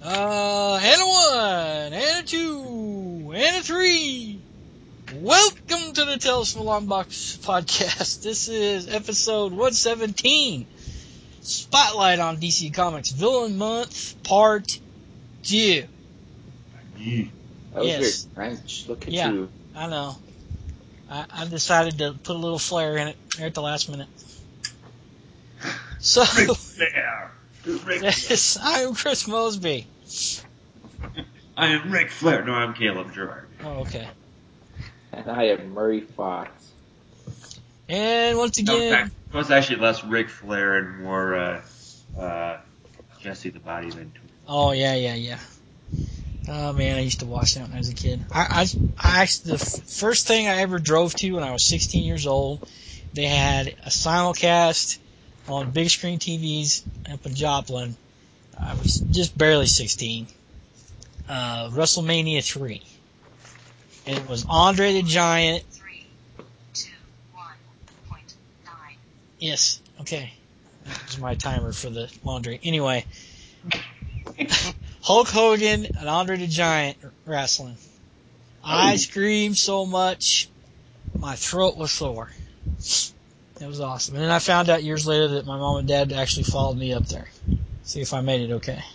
And a 1, and a 2, and a 3. Welcome to the Tales from the Long Box podcast. This is episode 117. Spotlight on DC Comics Villain Month, Part 2. That was Yes. very French. Look at Yeah, you. I know. I decided to put a little flair in it there at the last minute. So, yes, I'm Chris Mosby. I am Ric Flair. No, I'm Caleb Gerard. Oh, okay. And I am Murray Fox. And once No, in again, fact, it was actually less Ric Flair and more Jesse the Body Ventura. oh yeah. Oh man, I used to watch that when I was a kid. I actually, the first thing I ever drove to when I was 16 years old, they had a simulcast on big screen TVs up in Joplin. I was just barely 16. WrestleMania 3. And it was Andre the Giant. 3, 2, 1.9. Yes, okay. That was my timer for the laundry. Anyway. Hulk Hogan and Andre the Giant wrestling. I screamed so much, my throat was sore. It was awesome. And then I found out years later that my mom and dad actually followed me up there. See if I made it okay.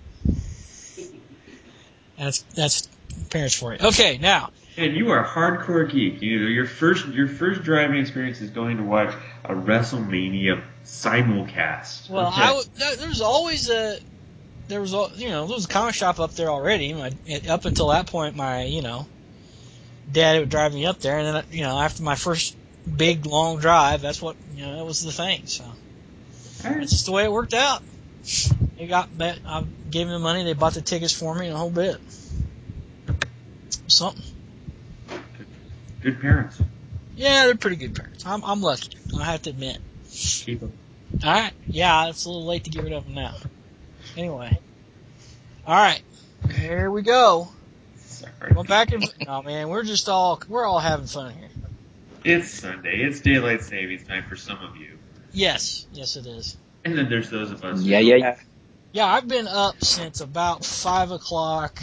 That's parents for you. Okay, now. And you are a hardcore geek. You know, your first driving experience is going to watch a WrestleMania simulcast. Well, Okay. there was a comic shop up there already. Up until that point, my dad would drive me up there, and then after my first big long drive, that's what that was the thing. So it's just the way it worked out. I gave them the money, they bought the tickets for me, and a whole bit. Something. Good parents. Yeah, they're pretty good parents. I'm lucky. I have to admit. Keep them. All right. Yeah, it's a little late to get rid of them now. Anyway. All right. Here we go. Sorry. Well, oh man, we're all having fun here. It's Sunday. It's daylight savings time for some of you. Yes, it is. And then there's those of us. Yeah. Yeah, I've been up since about 5 o'clock.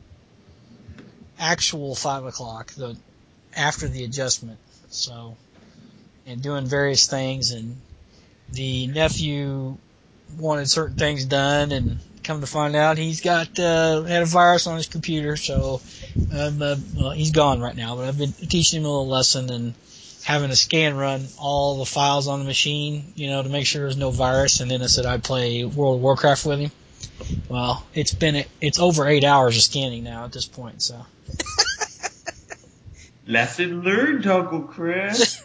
Actual 5 o'clock, after the adjustment. So, and doing various things, and the nephew wanted certain things done, and come to find out he's had a virus on his computer, so he's gone right now, but I've been teaching him a little lesson and having a scan run all the files on the machine, to make sure there's no virus, and then I said I'd play World of Warcraft with him. Well, it's over 8 hours of scanning now at this point, so. Lesson learned, Uncle Chris.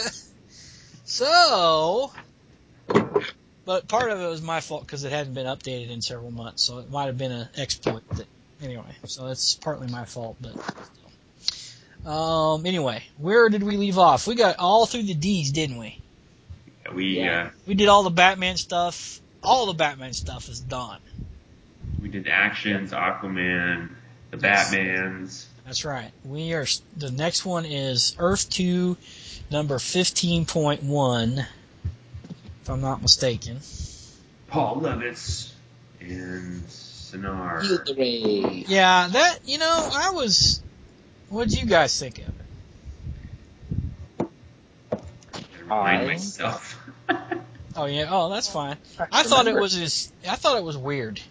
So, but part of it was my fault because it hadn't been updated in several months, so it might have been an exploit. Anyway, so it's partly my fault, but still. Anyway, where did we leave off? We got all through the D's, didn't we? Yeah, we did all the Batman stuff. All the Batman stuff is done. we did Actions, Aquaman, the Batmans. That's right. The next one is Earth 2, number 15.1, if I'm not mistaken. Paul Levitz and Sinar. Yeah, what did you guys think of it? Remind myself. Oh yeah, that's fine. I thought it was weird.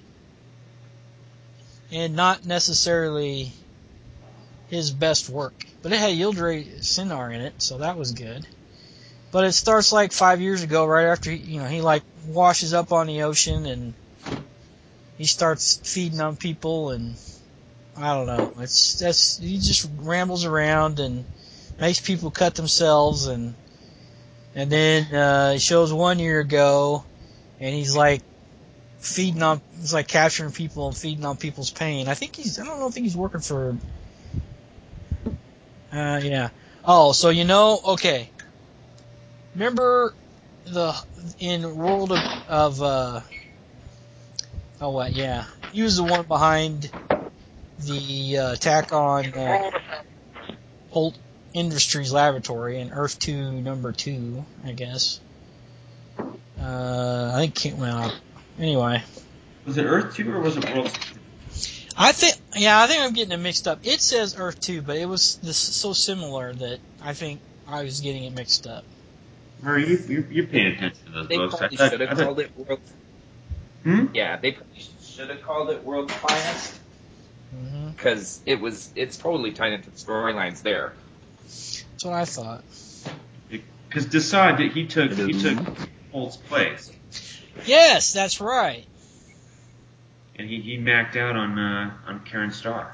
And not necessarily his best work. But it had Yildiray Sinar in it, so that was good. But it starts like 5 years ago, right after he like washes up on the ocean and he starts feeding on people, and I don't know. He just rambles around and makes people cut themselves, and then it shows 1 year ago, and he's like he's like capturing people and feeding on people's pain. I think he's working for. Yeah. Oh, so okay. Remember in World of he was the one behind the attack on Holt Industries Laboratory in Earth 2 number 2, I guess. I think anyway. Was it Earth 2 or was it World I think I'm getting it mixed up. It says Earth 2, but it was so similar that I think I was getting it mixed up. Murray, you're paying attention to those They books. probably should have called it World. Hmm? Yeah, they probably should have called it World's Finest Mm-hmm. because it's totally tied into the storylines there. That's what I thought. Because Desaad, he took Holt's place, Yes, that's right. and he macked out on Karen Starr.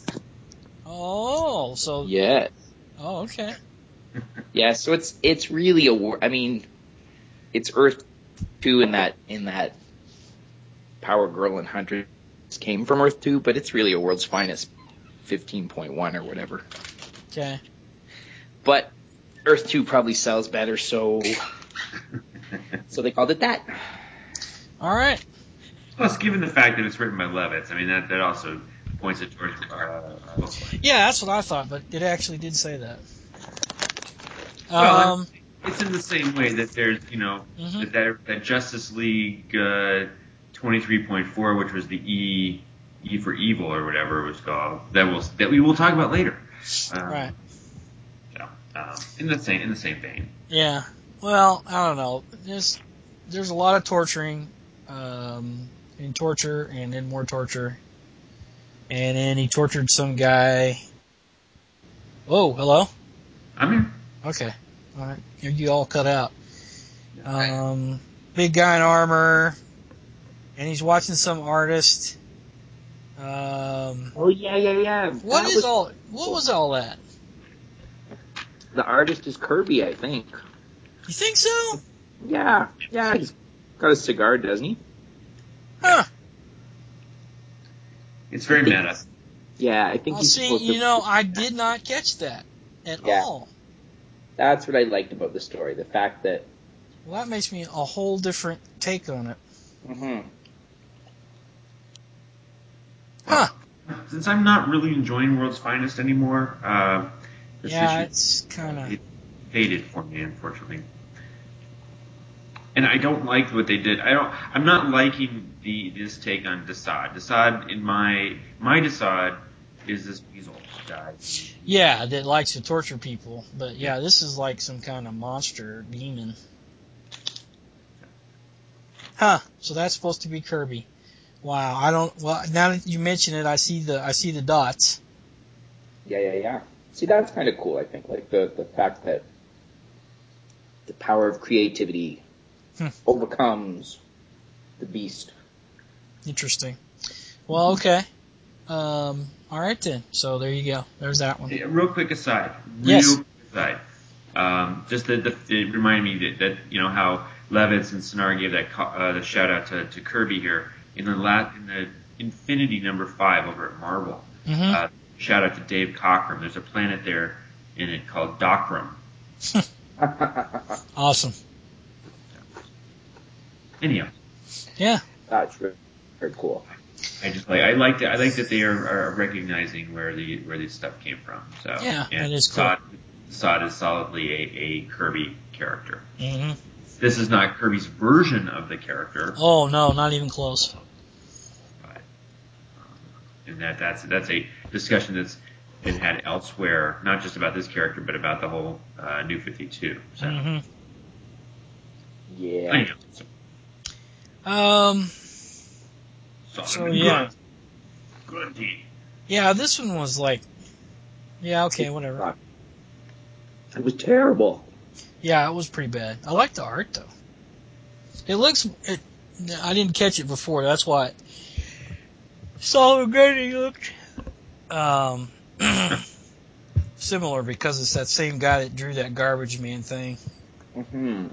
Oh, so Yeah. oh, okay. Yeah, so it's really I mean, it's Earth 2 in that Power Girl and Huntress came from Earth 2, but it's really a World's Finest 15.1 or whatever. Okay. But Earth 2 probably sells better, so they called it that. All right. Plus, given the fact that it's written by Levitz, I mean that also points it towards book. Yeah, that's what I thought, but it actually did say that. Well, it's in the same way that there's, Mhm. that Justice League 23.4, which was the E for Evil or whatever it was called, that we will talk about later. Right. So, in the same vein. Yeah. Well, I don't know. There's a lot of torturing, and torture, and then more torture, and then he tortured some guy. Oh, hello. I'm here. Okay. All right. You all cut out. Big guy in armor, and he's watching some artist. Oh yeah. What was all that? The artist is Kirby, I think. You think so? Yeah, he's got a cigar, doesn't he? Huh. It's very meta. Yeah, I think Well, he's see, supposed to. I did not catch that at Yeah. all. That's what I liked about the story, the fact that. Well, that makes me a whole different take on it. Mm-hmm. Huh. Since I'm not really enjoying World's Finest anymore, this Yeah, issue it's kind of... it faded for me, unfortunately. And I don't like what they did. I'm not liking this take on Desaad. Desaad, in my Desaad, is this weasel guy. Yeah, that likes to torture people. But yeah, this is like some kind of monster demon. Huh. So that's supposed to be Kirby. Wow. Well, now that you mention it, I see the dots. Yeah. See, that's kind of cool, I think. Like the fact that the power of creativity overcomes the beast. Interesting. Well, okay. All right then. So there you go. There's that one. Real quick aside. Yes. Just it reminded me that how Levitz and Sinar gave that the shout out to Kirby here in the Infinity #5 over at Marvel. Mm-hmm. Shout out to Dave Cockrum. There's a planet there in it called Docrum. Awesome. Anyhow. Yeah. That's very cool. I like that they are recognizing where this stuff came from. So Yeah, and that is cool. Desaad is solidly a Kirby character. Mm-hmm. This is not Kirby's version of the character. Oh no, not even close. But, and that's a discussion that's been had elsewhere, not just about this character, but about the whole New 52. So. Mm-hmm. Yeah. Anyhow, So yeah. Good indeed. Yeah, this one was like, yeah, okay, whatever. It was terrible. Yeah, it was pretty bad. I like the art though. I didn't catch it before. That's why Solomon Grundy looked similar, because it's that same guy that drew that Garbage Man thing. Mm-hmm.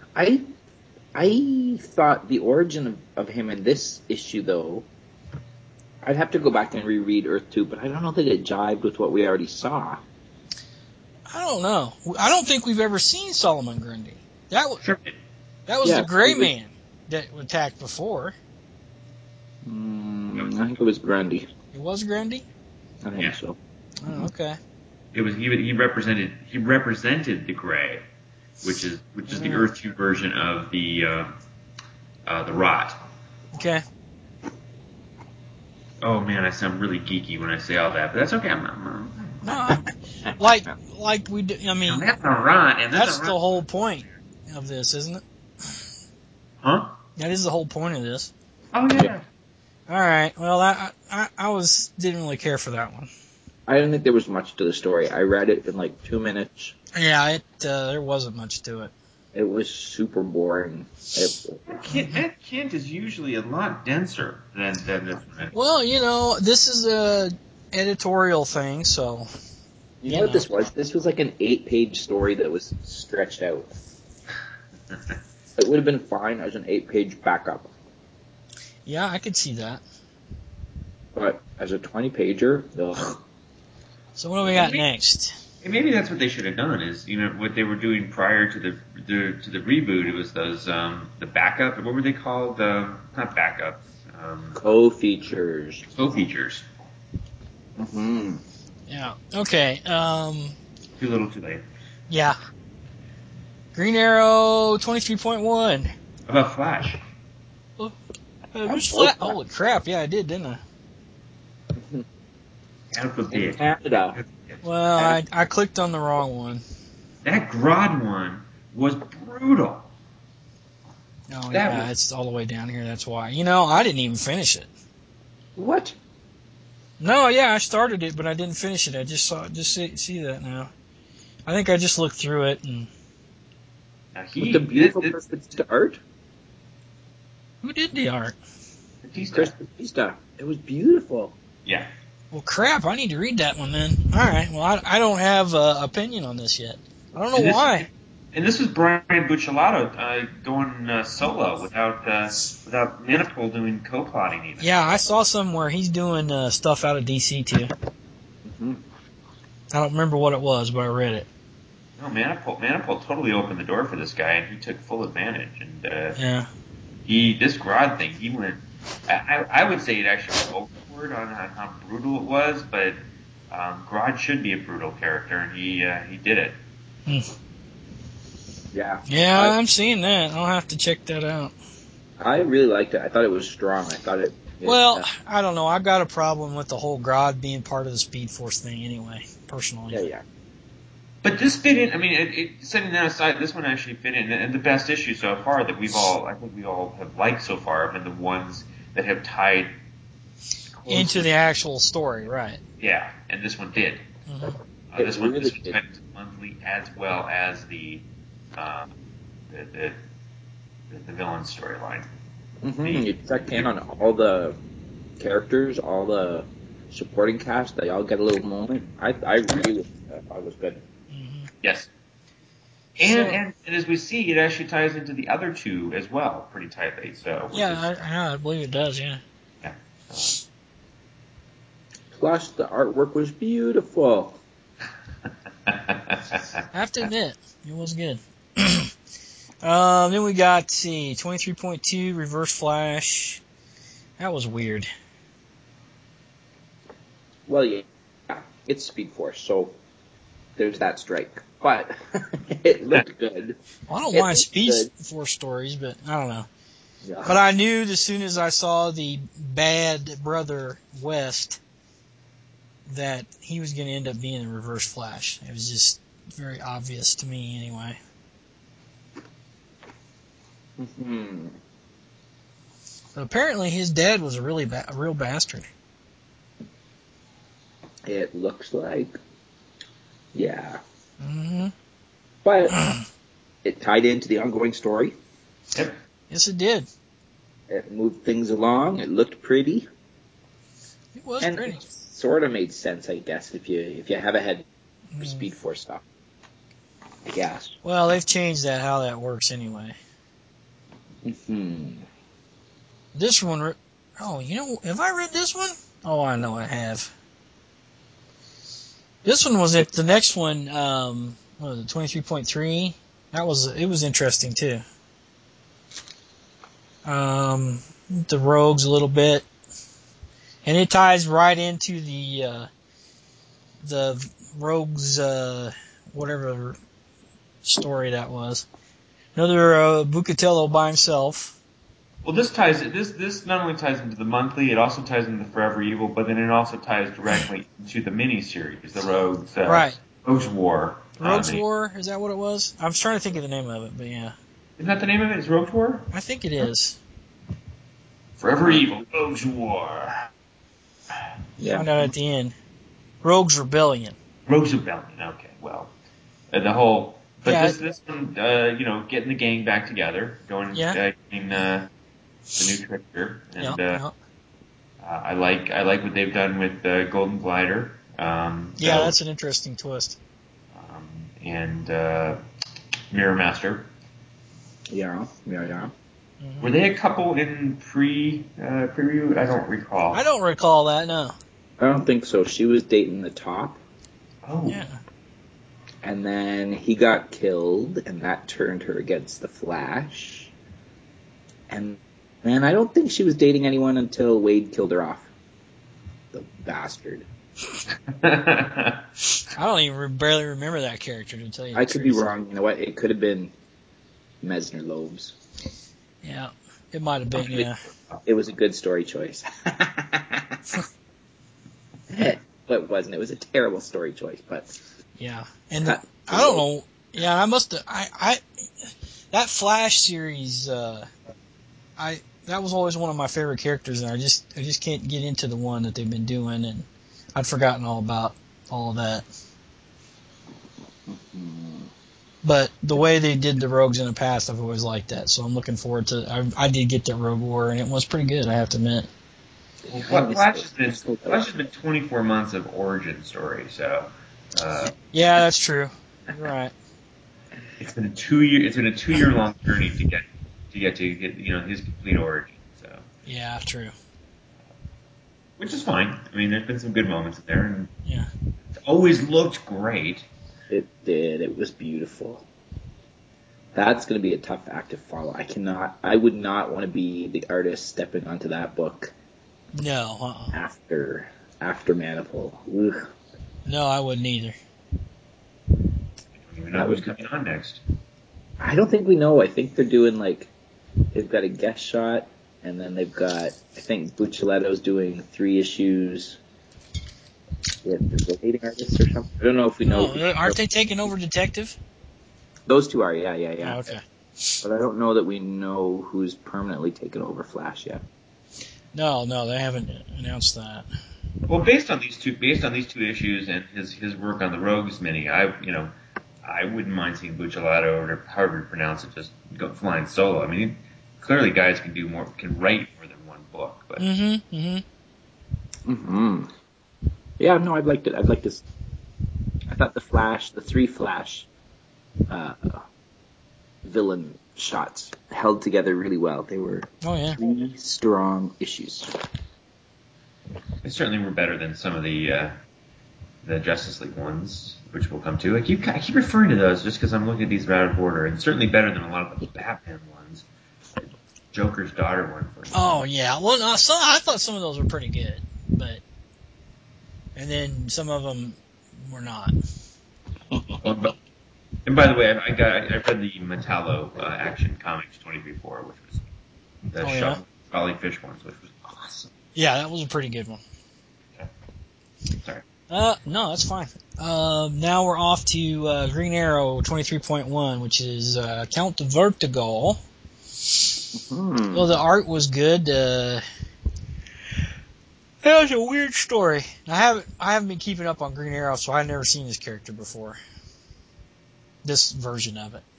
I thought the origin of him in this issue, though, I'd have to go back and reread Earth 2, but I don't know that it jived with what we already saw. I don't know. I don't think we've ever seen Solomon Grundy. That was the Gray Man that attacked before. I think it was Grundy. It was Grundy? I think so. Oh, okay. It was he represented the Gray, which is the Earth 2 version of the Rot. Okay. Oh man, I sound really geeky when I say all that, but that's okay. No, like we do. I mean, that's all right. And that's the whole point of this, isn't it? Huh? That is the whole point of this. Oh yeah. All right. Well, I didn't really care for that one. I didn't think there was much to the story. I read it in like 2 minutes. Yeah, there wasn't much to it. It was super boring. That Kent is usually a lot denser than this one. Well, this is a editorial thing, so You know what this was? This was like an 8-page story that was stretched out. It would have been fine as an 8-page backup. Yeah, I could see that. But as a 20-pager, ugh. So what do we got next? And maybe that's what they should have done. Is what they were doing prior to the reboot? It was those the backup. What were they called? Not backups. Co-features. Co-features. Mm-hmm. Yeah. Okay. Too little, too late. Yeah. Green Arrow 23.1. About Flash. Holy crap! Yeah, I did, didn't I? In Canada. Well, I clicked on the wrong one. That Grodd one was brutal. Oh, yeah, it's all the way down here. That's why. I didn't even finish it. What? No, yeah, I started it, but I didn't finish it. I just see that now. I think I just looked through it and. With the beautiful Batista art? Who did the art? Chris Batista. It was beautiful. Yeah. Well, crap, I need to read that one then. Alright, well, I don't have an opinion on this yet. I don't know why. And this was Brian Buccellato going solo without Manapul doing co-plotting even. Yeah, I saw somewhere he's doing stuff out of DC too. Mm-hmm. I don't remember what it was, but I read it. No, Manapul totally opened the door for this guy, and he took full advantage. And yeah. This Grodd thing, he went. I would say it actually went overboard on how brutal it was, but Grodd should be a brutal character, and he did it. Yeah. Yeah, I'm seeing that. I'll have to check that out. I really liked it. I thought it was strong. I thought it well, I don't know. I've got a problem with the whole Grodd being part of the Speed Force thing anyway, personally. Yeah. But this fit in. I mean, setting that aside, this one actually fit in. And the best issue so far that I think we all have liked so far, have been the ones that have tied into the actual story, right? Yeah, and this one did. Mm-hmm. This one tied into monthly as well as the villain storyline. Mm-hmm. You check in on all the characters, all the supporting cast. They all get a little moment. I really thought it was good. Mm-hmm. Yes. And as we see, it actually ties into the other two as well, pretty tightly. So I believe it does. Yeah. Yeah. Plus, the artwork was beautiful. I have to admit, it was good. Then we got 23.2 Reverse Flash. That was weird. Well, yeah, it's Speed Force, so there's that strike. But it looked good. Well, I don't mind Speed Force stories, but I don't know. Yeah. But I knew as soon as I saw the bad brother West that he was going to end up being a Reverse Flash. It was just very obvious to me anyway. Mm-hmm. But apparently his dad was a real bastard. It looks like. Yeah. Mm-hmm. But it tied into the ongoing story. Yep. Yes, it did. It moved things along. It looked pretty. It was pretty. It sort of made sense, I guess, if you have a head for Speed Force stuff. I guess. Well, they've changed how that works anyway. Mm-hmm. This one, have I read this one? Oh, I know I have. This one was the next one, what was it, 23.3? It was interesting too. The rogues a little bit. And it ties right into the rogues, whatever story that was. Another Bucatello by himself. Well, this not only ties into the monthly, it also ties into Forever Evil, but then it also ties directly into the miniseries, the Right. Rogues War. Rogues War, is that what it was? I'm trying to think of the name of it, but yeah. Isn't that the name of it? Is Rogues War? I think it is. Forever Evil, Rogues War. Yeah. Find out at the end. Rogues Rebellion. Rogues Rebellion. Okay, well, the whole. But Yeah. this one, getting the gang back together, getting the new trickster, and I like what they've done with Golden Glider. That's an interesting twist. And Mirror Master. Yeah. Mm-hmm. Were they a couple in preview? I don't recall. I don't recall that, no. I don't think so. She was dating the top. Oh. Yeah. And then he got killed, and that turned her against the Flash. And then I don't think she was dating anyone until Wade killed her off. The bastard. I don't even barely remember that character, to tell you the I truth. could be wrong. You know what? It could have been Mesner Loebs. Yeah, it might have been, yeah. It was a good story choice. But it wasn't. It was a terrible story choice, but... Yeah, and I don't know. Yeah, I must have... that Flash series, that was always one of my favorite characters, and I just can't get into the one that they've been doing, and I'd forgotten all about all of that. But the way they did the Rogues in the past, I've always liked that, so I'm looking forward to... I did get that Rogue War, and it was pretty good, I have to admit. Well, Flash has been 24 months of origin story, so... yeah, that's true. You're right. It's been a 2-year long journey to get his complete origin. So Yeah, true. Which is fine. I mean, there's been some good moments in there, and Yeah, it's always looked great. It did. It was beautiful. That's going to be a tough act to follow. I would not want to be the artist stepping onto that book. no. After Manipul. Ugh. No, I wouldn't either. I don't even know who's coming on next. I don't think we know. I think they're doing they've got a guest shot, and then they've got, I think Buccellado's doing 3 issues with the leading artists or something. I don't know if we know. Aren't they taking over Detective? Those two are, yeah. Oh, okay. But I don't know that we know who's permanently taken over Flash yet. No, they haven't announced that. Well, based on these two issues and his work on the Rogues mini, I wouldn't mind seeing Buccellato, or however you pronounce it, just go flying solo. I mean, clearly guys can write more than one book. But Yeah, no, I'd like to. I thought the 3 Flash villain shots held together really well. They were 3 strong issues. They certainly were better than some of the Justice League ones, which we'll come to. I keep referring to those just because I'm looking at these out of order, and certainly better than a lot of the Batman ones. Joker's daughter one, for example. Oh yeah, well, no, I thought some of those were pretty good, and then some of them were not. And by the way, I read the Metallo Action Comics 23/4, which was the Charlie Fish ones, which was awesome. Yeah, that was a pretty good one. Okay. Sorry. No, that's fine. Now we're off to Green Arrow 23.1, which is Count of Vertigo. Well, the art was good. It was a weird story. I haven't been keeping up on Green Arrow, so I've never seen this character before. This version of it.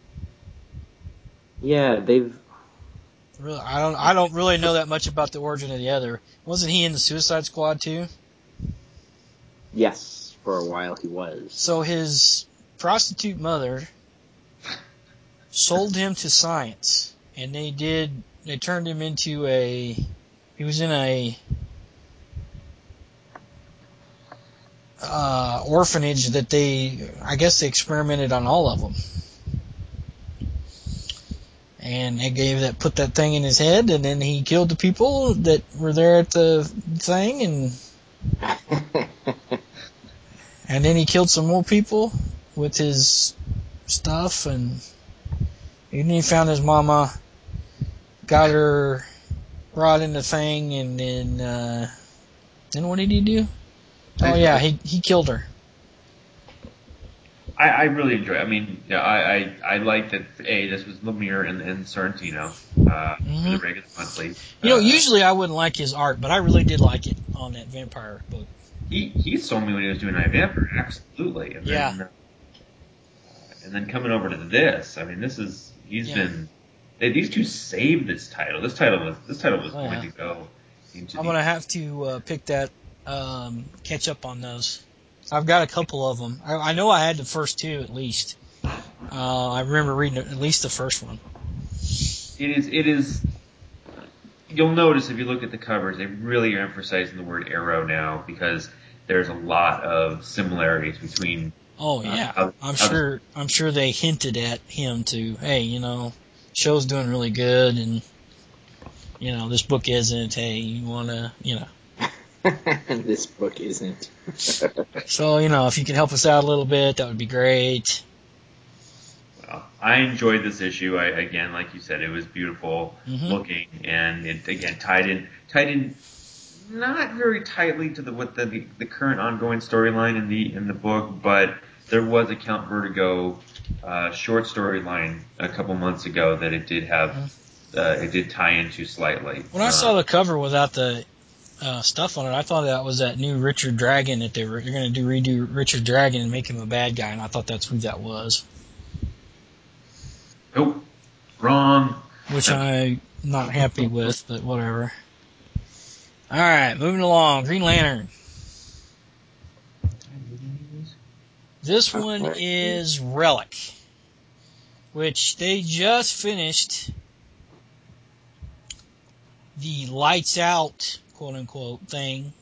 Yeah, they've. Really, I don't really know that much about the origin of the other. Wasn't he in the Suicide Squad too? Yes, for a while he was. So his prostitute mother sold him to science, and they turned him into he was in a orphanage that I guess they experimented on all of them. And they put that thing in his head, and then he killed the people that were there at the thing, and then he killed some more people with his stuff, and then he found his mama got her brought in the thing, and then what did he do? Oh yeah, he killed her. I really enjoy it. I mean, yeah, I like that, this was Lemire and Sorrentino, for the regular monthly. Usually I wouldn't like his art, but I really did like it on that vampire book. He sold me when he was doing I Vampire, absolutely. And Yeah. then, and then coming over to this, I mean, these two saved this title. This title was going to go into I'm going to have to pick that, catch up on those. I've got a couple of them. I know I had the first two at least. I remember reading at least the first one. It is. You'll notice if you look at the covers, they really are emphasizing the word arrow now because there's a lot of similarities between. Oh yeah, I'm sure they hinted at him to, hey, show's doing really good, and this book isn't. Hey, you wanna, This book isn't. So, if you can help us out a little bit, that would be great. Well, I enjoyed this issue. Again, like you said, it was beautiful looking, and it again tied in not very tightly to what the current ongoing storyline in the book, but there was a Count Vertigo short storyline a couple months ago that it did have it did tie into slightly. When I saw the cover without the stuff on it, I thought that was that new Richard Dragon that they're going to redo Richard Dragon and make him a bad guy, and I thought that's who that was. Nope, wrong. Which I'm not happy with, but whatever. All right, moving along. Green Lantern. This one is Relic, which they just finished the Lights Out, quote unquote, thing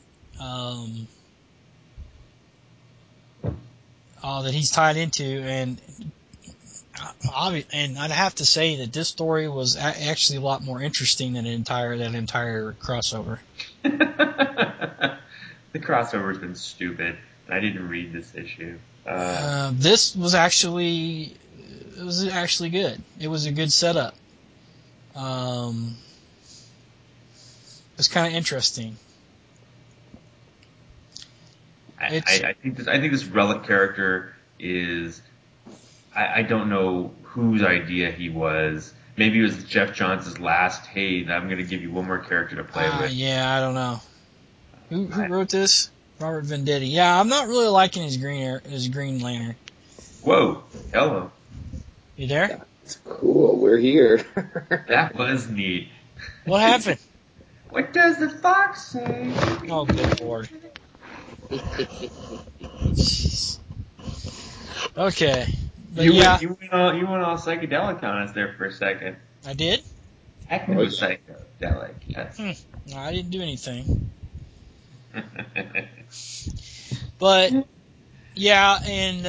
that he's tied into, and I'd have to say that this story was actually a lot more interesting than that entire crossover. The crossover's been stupid. I didn't read this issue. This was actually good. It was a good setup. It's kind of interesting. I think this Relic character is. I don't know whose idea he was. Maybe it was Jeff Johns' last. Hey, I'm going to give you one more character to play with. Yeah, I don't know. Who wrote this? Robert Venditti. Yeah, I'm not really liking his Green Lantern. Whoa, hello. You there? That's cool. We're here. That was neat. What happened? What does the fox say? Oh, good Lord. Okay. But you went all psychedelic on us there for a second. I did? Techno-psychedelic, yes. No, I didn't do anything. But, yeah, and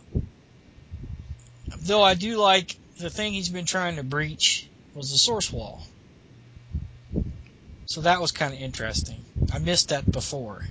though I do like the thing he's been trying to breach was the Source Wall. So that was kind of interesting. I missed that before.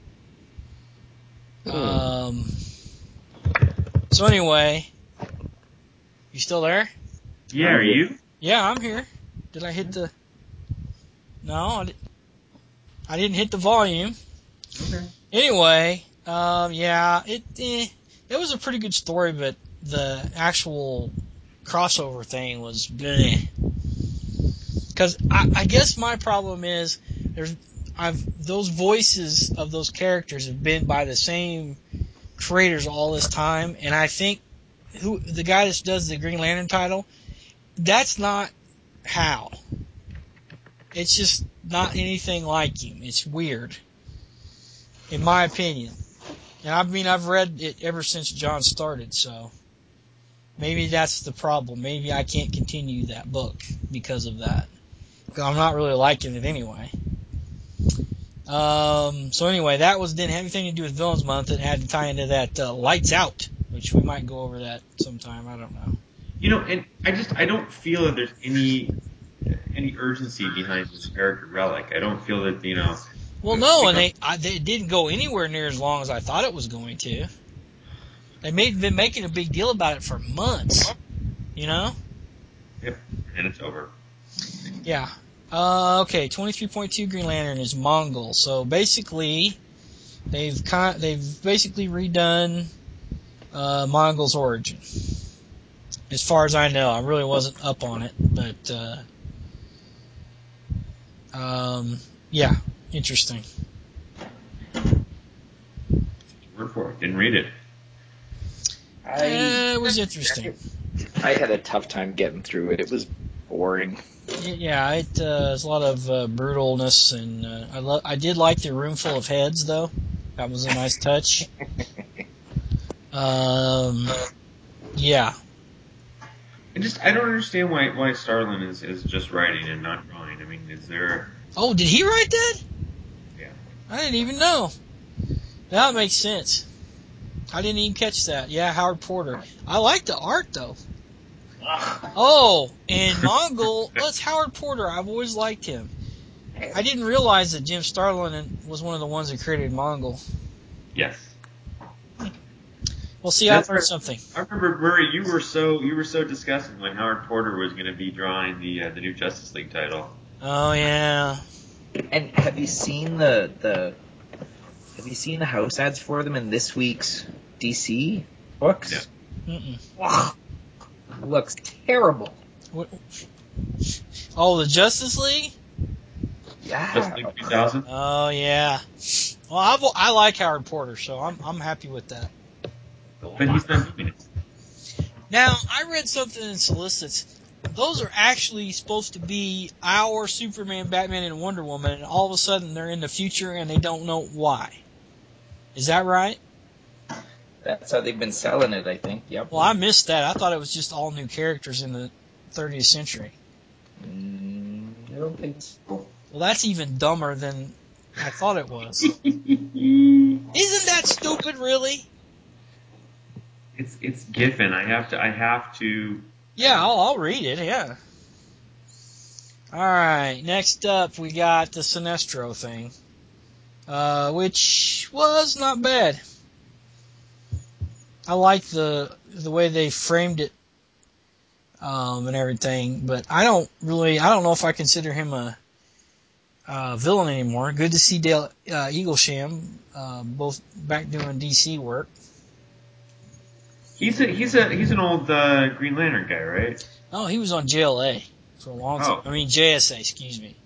So anyway, you still there? Yeah, are you? Yeah, I'm here. Did I hit the... No, I didn't hit the volume. Okay. Anyway, it was a pretty good story, but the actual crossover thing was bleh. Because I guess my problem is those voices of those characters have been by the same creators all this time, and I think the guy that does the Green Lantern title, that's not Hal. It's just not anything like him. It's weird, in my opinion. And I mean, I've read it ever since John started, so maybe that's the problem. Maybe I can't continue that book because of that. I'm not really liking it anyway. So anyway, that didn't have anything to do with Villains Month. It had to tie into that Lights Out, which we might go over that sometime. I don't know. And I don't feel that there's any urgency behind this character Relic. I don't feel that Well, no, and they didn't go anywhere near as long as I thought it was going to. They've been making a big deal about it for months. Yep, and it's over. Yeah. Okay, 23.2 Green Lantern is Mongol. So basically, they've basically redone Mongol's origin. As far as I know, I really wasn't up on it, but yeah, interesting. Word for it. Didn't read it. It was interesting. I had a tough time getting through it. It was boring. Yeah, there's a lot of brutalness, and I did like the room full of heads, though. That was a nice touch. Yeah. I don't understand why Starlin is just writing and not drawing. I mean, is there? Oh, did he write that? Yeah. I didn't even know. That makes sense. I didn't even catch that. Yeah, Howard Porter. I like the art, though. Oh, and Mongol, well, it's Howard Porter. I've always liked him. I didn't realize that Jim Starlin was one of the ones that created Mongol. Yes. Well, see, I've learned something. I remember, Murray, you were so disgusted when Howard Porter was going to be drawing the new Justice League title. Oh yeah. And have you seen the house ads for them in this week's DC books? No. Mm-mm. Looks terrible. What? Oh, the Justice League? Yeah. Justice League 3000? Oh yeah. Well, I like Howard Porter, so I'm happy with that. But he's not doing it. Now, I read something in solicits. Those are actually supposed to be our Superman, Batman, and Wonder Woman, and all of a sudden they're in the future and they don't know why. Is that right? That's how they've been selling it, I think. Yep. Well, I missed that. I thought it was just all new characters in the 30th century. I don't think so. Well, that's even dumber than I thought it was. Isn't that stupid, really? It's Giffen. I have to. Yeah, I'll read it, yeah. Alright, next up we got the Sinestro thing. Which was not bad. I like the way they framed it, and everything, but I don't know if I consider him a villain anymore. Good to see Dale Eaglesham, both back doing DC work. He's an old Green Lantern guy, right? Oh, he was on JLA for a long time. Oh. I mean JSA, excuse me.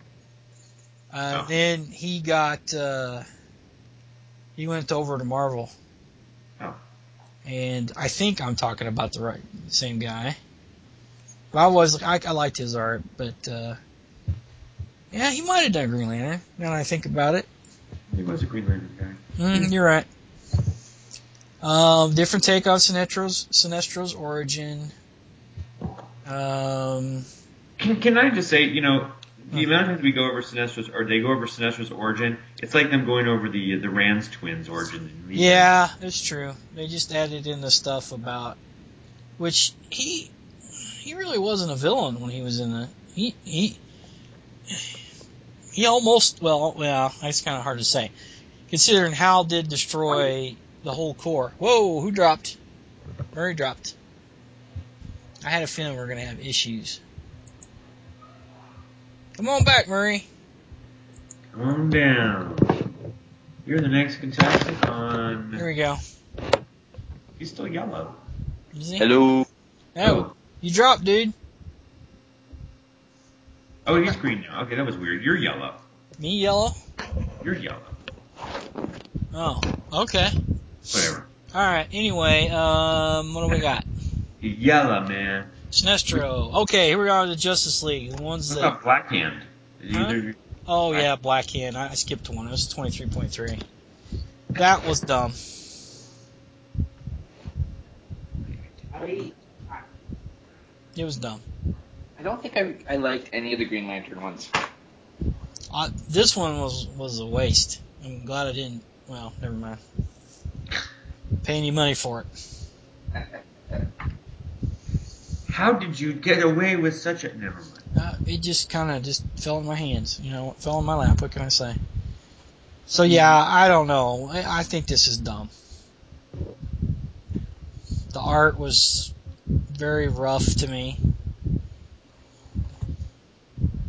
Then he got he went over to Marvel. Oh. And I think I'm talking about the same guy. But I liked his art, but yeah, he might have done Green Lantern. Now that I think about it, He was a Green Lantern guy. You're right. Different take on Sinestro's origin. Can I just say, the amount of times we go over Sinestro's origin, it's like them going over the Rand's twins' origin. Yeah, it's true. They just added in the stuff about which he really wasn't a villain when he was in the he almost well it's kind of hard to say considering Hal did destroy the whole core. Whoa, who dropped? Murray dropped. I had a feeling we were going to have issues. Come on back, Murray. Calm down. You're the next contestant on. Here we go. He's still yellow. Is he? Hello. Oh, you dropped, dude. Oh, he's green now. Okay, that was weird. You're yellow. Me yellow? You're yellow. Oh, okay. Whatever. Alright, anyway, what do we got? You're yellow, man. Sinestro. Okay, here we are with the Justice League. The ones What that... about Black Hand? Huh? Oh, yeah, Black Hand. I skipped one. It was 23.3. That was dumb. It was dumb. I don't think I liked any of the Green Lantern ones. This one was a waste. I'm glad I didn't... Well, never mind. Pay any money for it. How did you get away with such a... Never mind. It just kind of just fell in my hands. It fell in my lap. What can I say? So, yeah, I don't know. I think this is dumb. The art was very rough to me.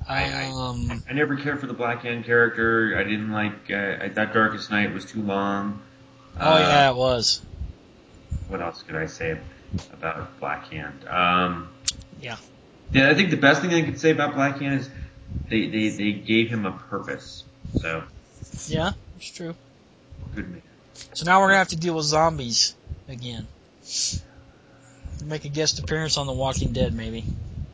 I never cared for the Black Hand character. I didn't like. I thought Darkest Night was too long. Oh yeah, it was. What else could I say about Black Hand? Yeah. Yeah, I think the best thing I could say about Black Hand is they gave him a purpose. So Yeah, it's true. good man. So now we're gonna have to deal with zombies again. Make a guest appearance on The Walking Dead, maybe.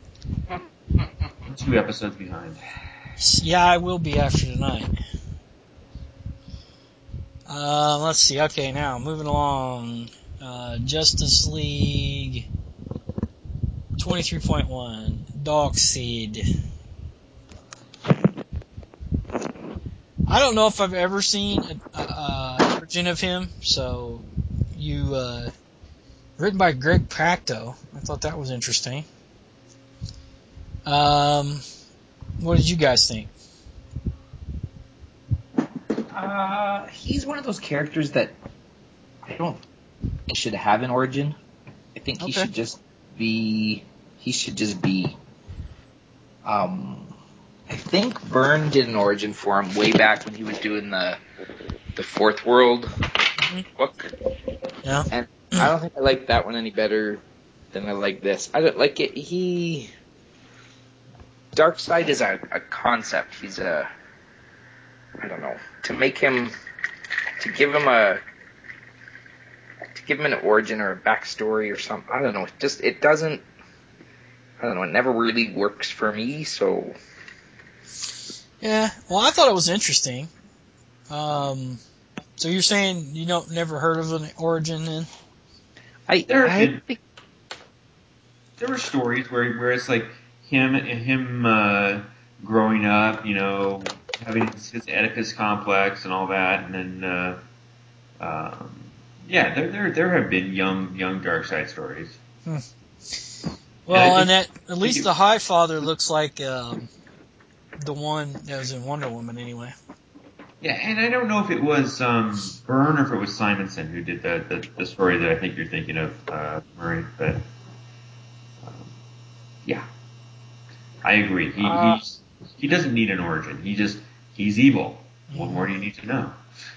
2 episodes behind. Yeah, I will be after tonight. Let's see. Okay, now moving along. Justice League 23.1. Darkseid. I don't know if I've ever seen a version of him, so written by Greg Pacto. I thought that was interesting. What did you guys think? He's one of those characters that I don't think should have an origin. I think he should just be. I think Byrne did an origin for him way back when he was doing the Fourth World book. Yeah. And I don't think I like that one any better than I like this. I don't like it. Darkseid is a concept. He's I don't know, to give him an origin or a backstory or something. I don't know. It doesn't. I don't know. It never really works for me. So. Yeah. Well, I thought it was interesting. So you're saying you never heard of an origin then? There were stories where it's like him growing up, having his Oedipus complex and all that, and then there have been young Darkseid stories. Well, and at least the High Father looks like the one that was in Wonder Woman anyway. Yeah, and I don't know if it was Byrne or if it was Simonson who did the story that I think you're thinking of, Murray. But yeah, I agree. He doesn't need an origin. He's evil. What more do you need to know?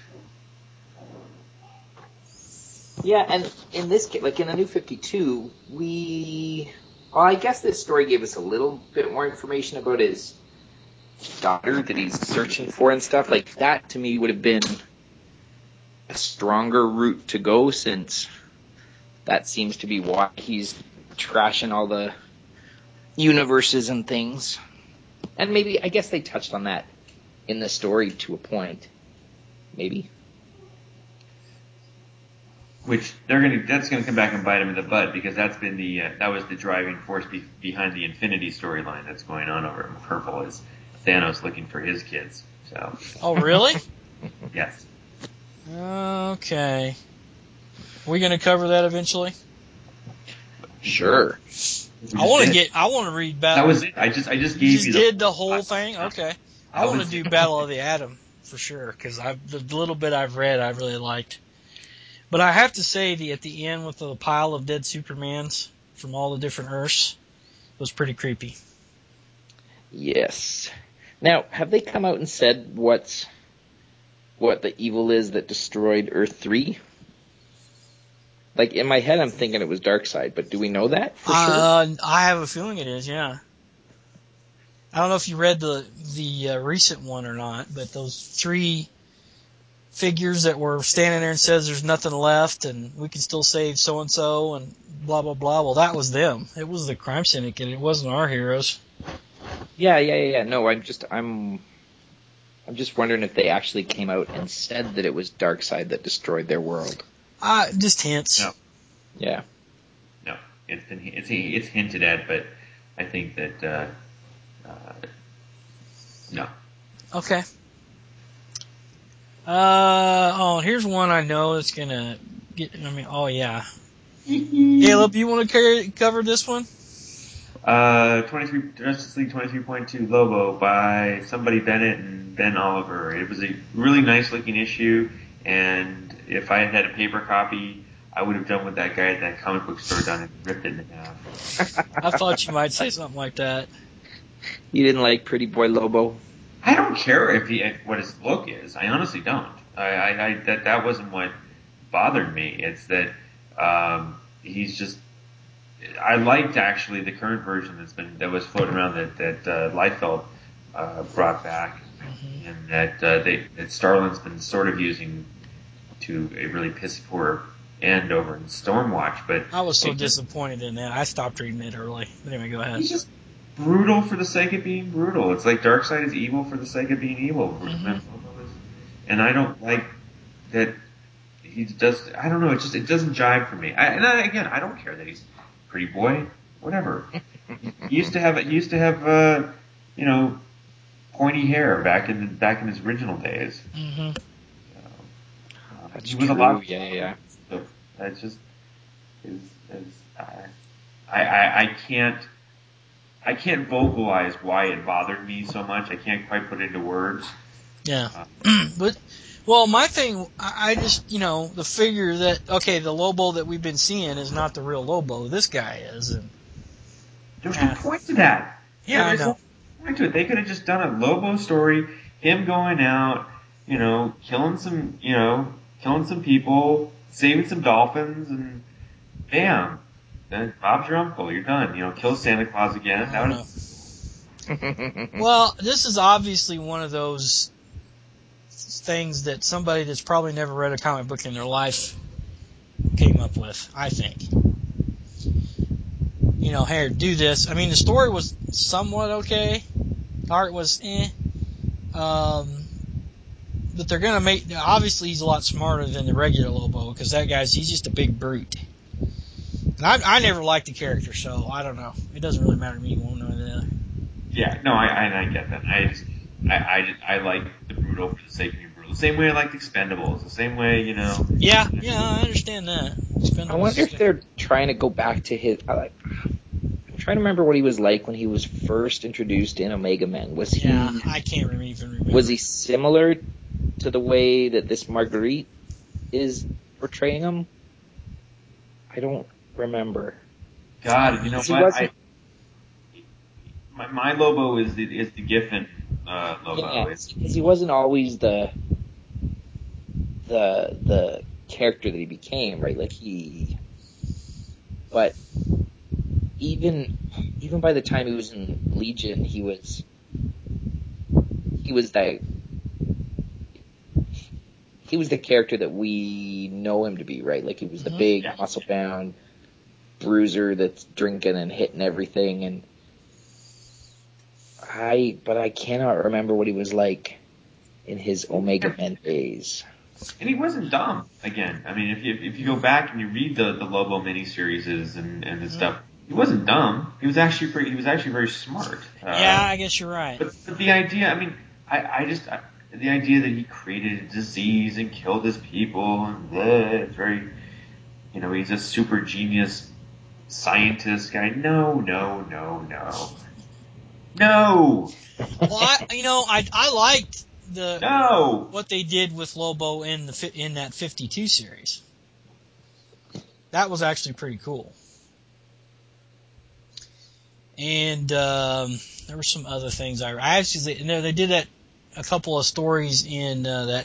Yeah, and in this case, like in the New 52, I guess this story gave us a little bit more information about his daughter that he's searching for and stuff. Like that to me would have been a stronger route to go, since that seems to be why he's trashing all the universes and things. And maybe, I guess they touched on that in the story to a point. Maybe. Which that's gonna come back and bite him in the butt, because that was the driving force behind the Infinity storyline that's going on over in Purple, is Thanos looking for his kids. So. Oh, really? Yes. Okay. Are we going to cover that eventually? Sure. I want to read Battle. That was it. I just gave you did the whole thing? Okay. I want to do Battle of the Atom for sure, because the little bit I've read I really liked. But I have to say, at the end with the pile of dead Supermans from all the different Earths was pretty creepy. Yes. Now, have they come out and said what the evil is that destroyed Earth 3? Like, in my head, I'm thinking it was Darkseid, but do we know that for sure? I have a feeling it is, yeah. I don't know if you read the recent one or not, but those 3 figures that were standing there and says there's nothing left and we can still save so-and-so and blah, blah, blah. Well, that was them. It was the crime syndicate. It wasn't our heroes. Yeah. No, I'm just wondering if they actually came out and said that it was Darkseid that destroyed their world. Just hints. No. Yeah. No. It's hinted at, but I think that no. Okay. Here's one I know that's gonna get. Oh yeah. Caleb, you want to cover this one? 23 Justice League 23.2 Lobo by somebody Bennett and Ben Oliver. It was a really nice looking issue, and if I had had a paper copy, I would have done what that guy at that comic book store done and ripped it in half. I thought you might say something like that. You didn't like Pretty Boy Lobo? I don't care what his look is. I honestly don't. That wasn't what bothered me. It's that he's just. I liked actually the current version that was floating around that Liefeld brought back, and that Starlin's been sort of using to a really piss poor end over in Stormwatch. But I was so disappointed in that. I stopped reading it early. But anyway, go ahead. He's just brutal for the sake of being brutal. It's like Darkseid is evil for the sake of being evil. And I don't like that he does. I don't know. It doesn't jive for me. Again, I don't care that he's Pretty Boy. Whatever. He used to have pointy hair back in his original days. Mm-hmm. That's he was true. a lot. Yeah. So that's just I can't vocalize why it bothered me so much. I can't quite put it into words. Yeah. But, well, my thing, I just, the figure that, okay, the Lobo that we've been seeing is not the real Lobo. This guy is. And, there's no point to that. Yeah, I know. No point to it. They could have just done a Lobo story, him going out, killing some people, saving some dolphins, and bam. Then Bob's your uncle. You're done. Kill Santa Claus again. Well, this is obviously one of those things that somebody that's probably never read a comic book in their life came up with, I think. Here, do this. I mean, the story was somewhat okay. Art was but they're going to make, obviously he's a lot smarter than the regular Lobo, because he's just a big brute. And I never liked the character, so I don't know. It doesn't really matter to me one way or the other. Yeah, no, I get that. I like the brutal for the sake of being brutal. The same way I liked Expendables. The same way, Yeah, I understand that. I wonder if they're trying to go back to his. I'm trying to remember what he was like when he was first introduced in Omega Men. I can't even remember. Was he similar to the way that this Marguerite is portraying him? I don't remember. God, you know what? My Lobo is the Giffen Lobo. Yeah, because he wasn't always the character that he became, right? But even by the time he was in Legion, he was the character that we know him to be, right? Like he was the big, muscle-bound bruiser that's drinking and hitting everything, and I cannot remember what he was like in his Omega Men days. And he wasn't dumb. Again, I mean, if you go back and you read the Lobo miniseries and the stuff, he wasn't dumb. He was actually very smart. I guess you're right. But the idea, I mean, the idea that he created a disease and killed his people, and it's very, he's a super genius scientist guy. No. Well, I liked what they did with Lobo in that 52 series. That was actually pretty cool. And there were some other things I actually they did that a couple of stories in that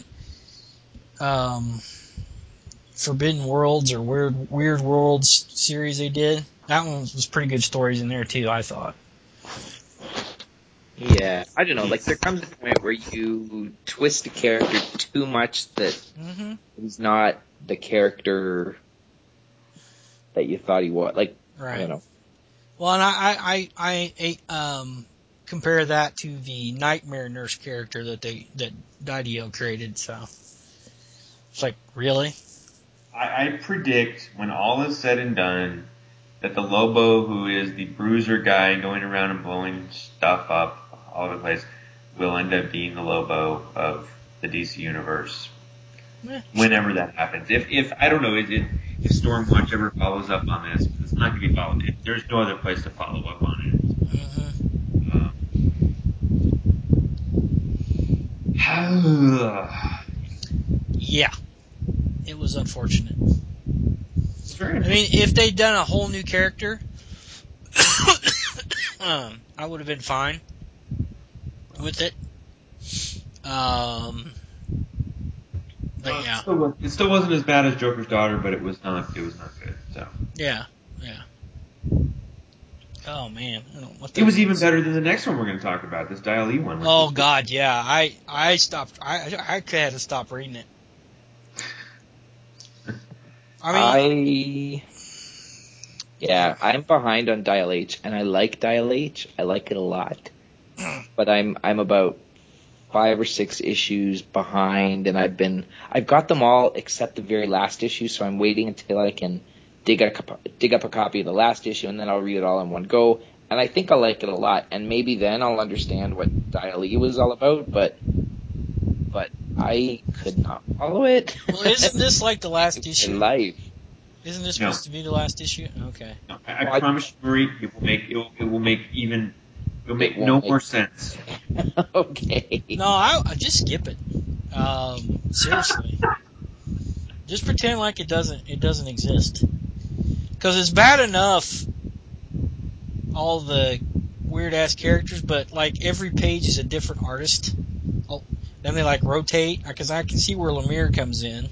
Forbidden Worlds or Weird Worlds series they did. That one was pretty good stories in there too, I thought. Yeah, I don't know. Like there comes a point where you twist a character too much that he's not the character that you thought he was. Like I don't know. Well, and I compare that to the Nightmare Nurse character that Didio created. So it's like, really? I predict when all is said and done that the Lobo, who is the bruiser guy going around and blowing stuff up all over the place, will end up being the Lobo of the DC universe. Whenever that happens. If I don't know, if Stormwatch ever follows up on this, it's not going to be followed. There's no other place to follow up on it. Yeah. It was unfortunate. I mean, if they'd done a whole new character, I would have been fine with it. But yeah, It still wasn't as bad as Joker's Daughter, but it was not good. So yeah. Oh man, I don't know what that it was even was. better than the next one we're going to talk about, this Dial E one. Oh God, yeah. I stopped. I had to stop reading it. I mean, I'm behind on Dial H, and I like Dial H. I like it a lot, but I'm about 5 or 6 issues behind, and I've got them all except the very last issue. So I'm waiting until I can dig up a copy of the last issue, and then I'll read it all in one go. And I think I'll like it a lot, and maybe then I'll understand what Dial E was all about. But I could not follow it. well, isn't this like the last My issue? life. Isn't this supposed to be the last issue? Okay. No, I promise you, Marie, it will make no more sense. Okay. No, I just skip it. Seriously, just pretend like it doesn't exist. Because it's bad enough, all the weird ass characters, but like every page is a different artist. Oh, then they like rotate, because I can see where Lemire comes in.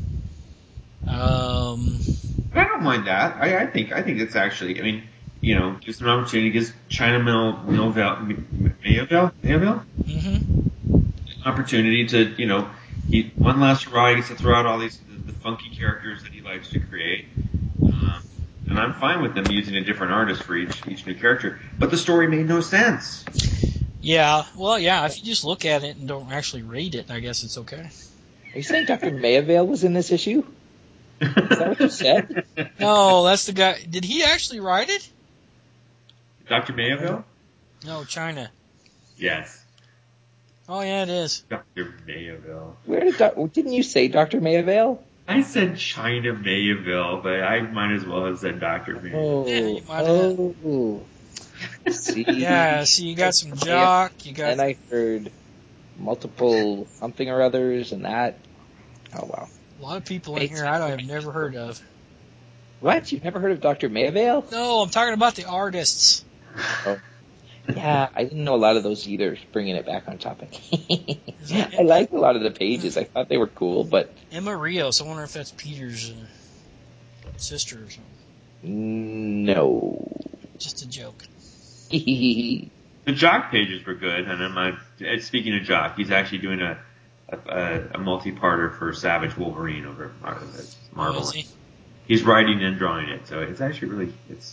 I don't mind that. I think it's actually. I mean, just an opportunity gives China Mayaville Mm-hmm. opportunity to he one last hurrah. He gets to throw out all these the funky characters that he likes to create. And I'm fine with them using a different artist for each new character. But the story made no sense. Yeah, well, yeah, if you just look at it and don't actually read it, I guess it's okay. Are you saying Dr. Mayavale was in this issue? Is that what you said? No, that's the guy. Did he actually write it? Dr. Mayaville? No, China. Yes. Oh, yeah, it is. Dr. Mayaville. Didn't you say Dr. Mayavale? I said China Mayaville, but I might as well have said Dr. Mayaville. Oh, Yeah, you might have. See, Yeah, see, you got some Jock, and I heard multiple something or others, and that. Oh wow! a lot of people in here I have never heard of. What? You've never heard of Dr. Mayavale? No, I'm talking about the artists. Oh, yeah, I didn't know a lot of those either. Bringing it back on topic. I liked a lot of the pages. I thought they were cool, but Emma Rios. I wonder if that's Peter's sister or something. No. Just a joke. The Jock pages were good, and speaking of Jock, he's actually doing a multi-parter for Savage Wolverine over at Marvel. Oh, is he? He's writing and drawing it, so it's actually really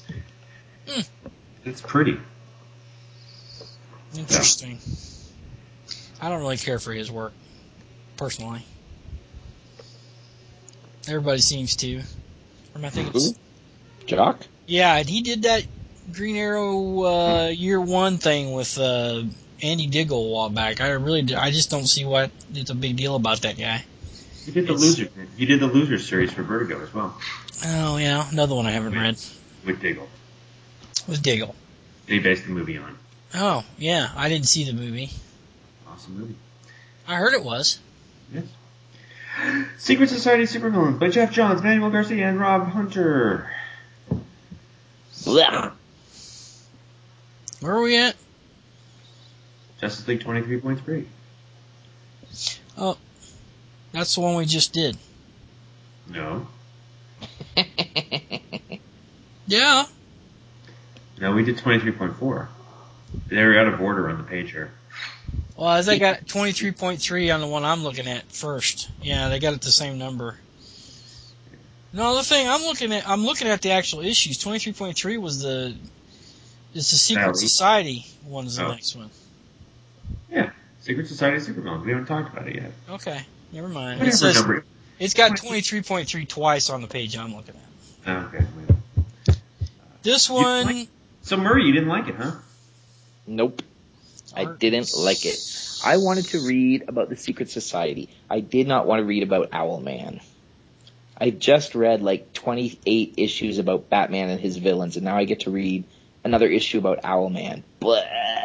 it's pretty. Interesting. I don't really care for his work, personally. Everybody seems to. I think it's Jock? Yeah, he did that Green Arrow year one thing with Andy Diggle a while back. I just don't see what it's a big deal about that guy. He did the Loser series for Vertigo as well. Oh yeah, another one I haven't read. With Diggle. With Diggle. They based the movie on. Oh yeah, I didn't see the movie. Awesome movie. I heard it was. Yes. Secret Society Supervillains by Jeff Johns, Manuel Garcia, and Rob Hunter. Blah. Where are we at? Justice League 23.3. Oh, that's the one we just did. No. Yeah. No, we did 23.4. They're out of order on the page here. Well, as I got 23.3 on the one I'm looking at first. Yeah, they got it the same number. No, the thing I'm looking at the actual issues. 23.3 was it's the Secret Society one is the next one. Yeah, Secret Society Supervillains. We haven't talked about it yet. Okay, never mind. Whatever number. It's got 23.3 twice on the page I'm looking at. Okay. This one. So Murray, you didn't like it, huh? Nope. I didn't like it. I wanted to read about the Secret Society. I did not want to read about Owlman. I just read like 28 issues about Batman and his villains, and now I get to read another issue about Owlman. Blah.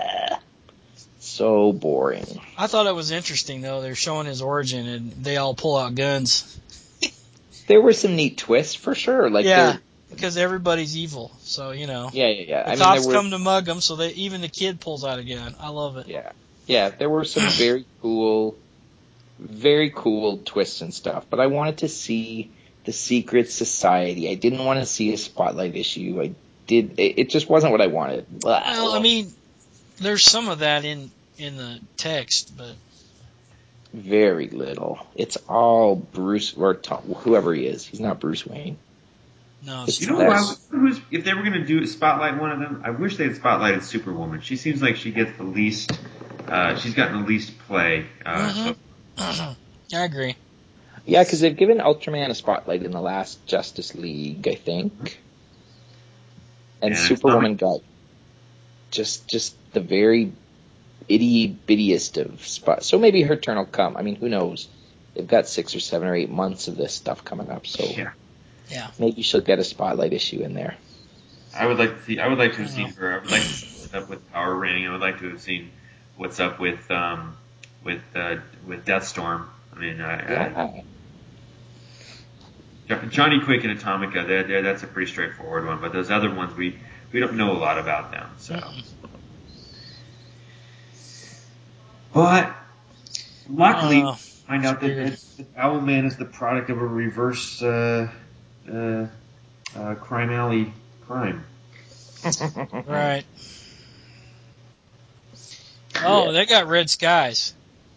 So boring. I thought it was interesting, though. They're showing his origin, and they all pull out guns. There were some neat twists, for sure. Like, yeah. because everybody's evil. So Yeah. the I mean, cops come to mug them, so even the kid pulls out a gun. I love it. Yeah, there were some very cool twists and stuff, but I wanted to see the secret society. I didn't want to see a spotlight issue. It just wasn't what I wanted. Well, I mean, there's some of that in the text, but very little. It's all Bruce or Tom, whoever he is. He's not Bruce Wayne. no. It's You know if they were going to spotlight one of them, I wish they had spotlighted Superwoman. She seems like she gets the least, she's gotten the least play. So. I agree. Yeah, because they've given Ultraman a spotlight in the last Justice League, I think. And Superwoman got just the very itty bittiest of spots. So maybe her turn will come. I mean, who knows? They've got 6 or 7 or 8 months of this stuff coming up, so yeah. Maybe she'll get a spotlight issue in there. I would like to have seen her. I would like to see what's up with Power Ring. I would like to have seen what's up with Deathstorm. I mean, Johnny Quick and Atomica. That's a pretty straightforward one. But those other ones, we don't know a lot about them. So, but luckily, find out that Owlman is the product of a reverse crime alley crime. Right. Oh, they got red skies.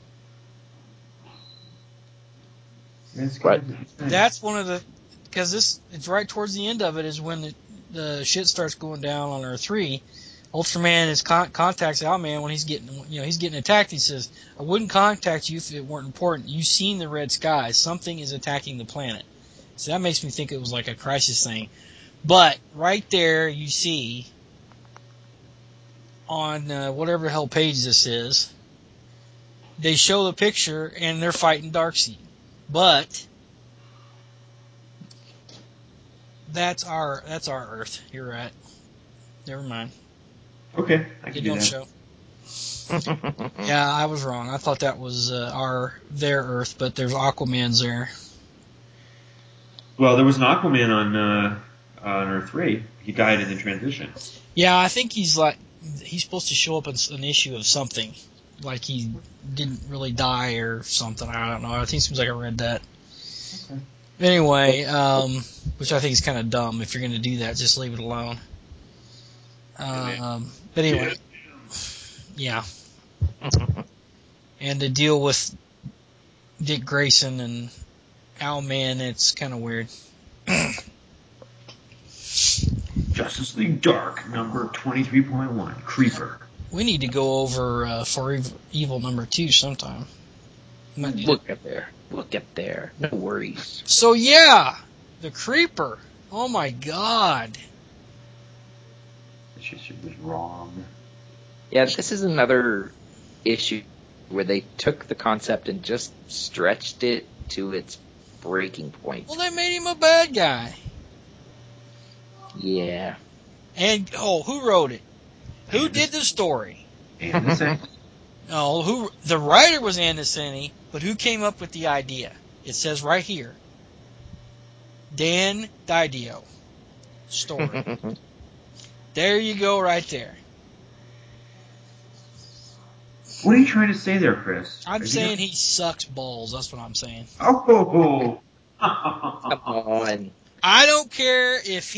What? That's one of the, because it's right towards the end of it is when the shit starts going down on Earth 3. Ultraman contacts Owlman when he's getting attacked. He says, "I wouldn't contact you if it weren't important. You've seen the red skies. Something is attacking the planet." So that makes me think it was like a crisis thing. But right there, you see on whatever the hell page this is, they show the picture and they're fighting Darkseid. But that's our Earth. You're right. Never mind. Okay, I can They do don't that. show. Yeah, I was wrong. I thought that was their Earth, but there's Aquaman's there. Well, there was an Aquaman on Earth 3. He died in the transition. Yeah, I think he's supposed to show up in an issue of something, like he didn't really die or something. I don't know. I think it seems like I read that. Okay. Anyway, which I think is kind of dumb. If you're going to do that, just leave it alone. But anyway, yeah. And to deal with Dick Grayson and Owlman, it's kind of weird. Justice League Dark, number 23.1, Creeper. We need to go over For Evil number 2 sometime. We'll get there. No worries. So yeah, the Creeper. Oh my God. This issue was wrong. Yeah, this is another issue where they took the concept and just stretched it to its breaking point. Well, they made him a bad guy. Yeah. And who wrote it? Who did the story? Anderson. No, the writer was Anderson, but who came up with the idea? It says right here. Dan Didio. Story. There you go, right there. What are you trying to say there, Chris? I'm saying he sucks balls. That's what I'm saying. Oh! Come on. I don't care if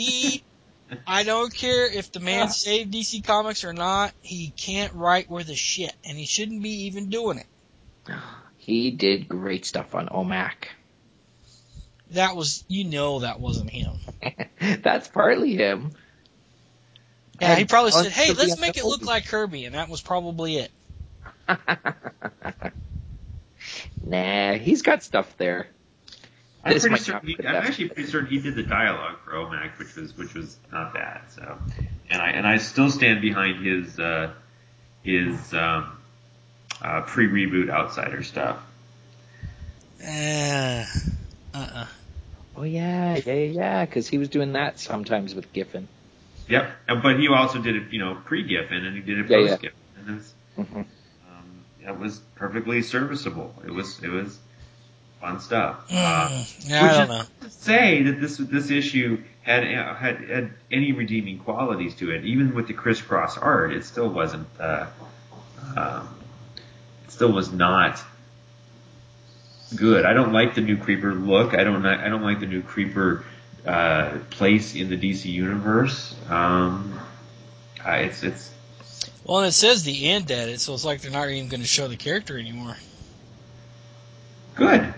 the man saved DC Comics or not. He can't write worth a shit, and he shouldn't be even doing it. He did great stuff on OMAC. That wasn't him. That's partly him. Yeah, he probably said, "Hey, let's make it look like Kirby," and that was probably it. Nah, he's got stuff there. I'm actually pretty certain he did the dialogue for OMAC, which was not bad. So, and I still stand behind his pre-reboot Outsider stuff. Oh yeah, because he was doing that sometimes with Giffen. Yep, but he also did it, pre-Giffen, and he did it post-Giffen, and it was perfectly serviceable. It was fun stuff. I don't know. To say that this issue had any redeeming qualities to it. Even with the crisscross art, it still wasn't. It still was not good. I don't like the new Creeper look. I don't like the new Creeper place in the DC universe. It's Well, and it says the end at it, so it's like they're not even going to show the character anymore. good.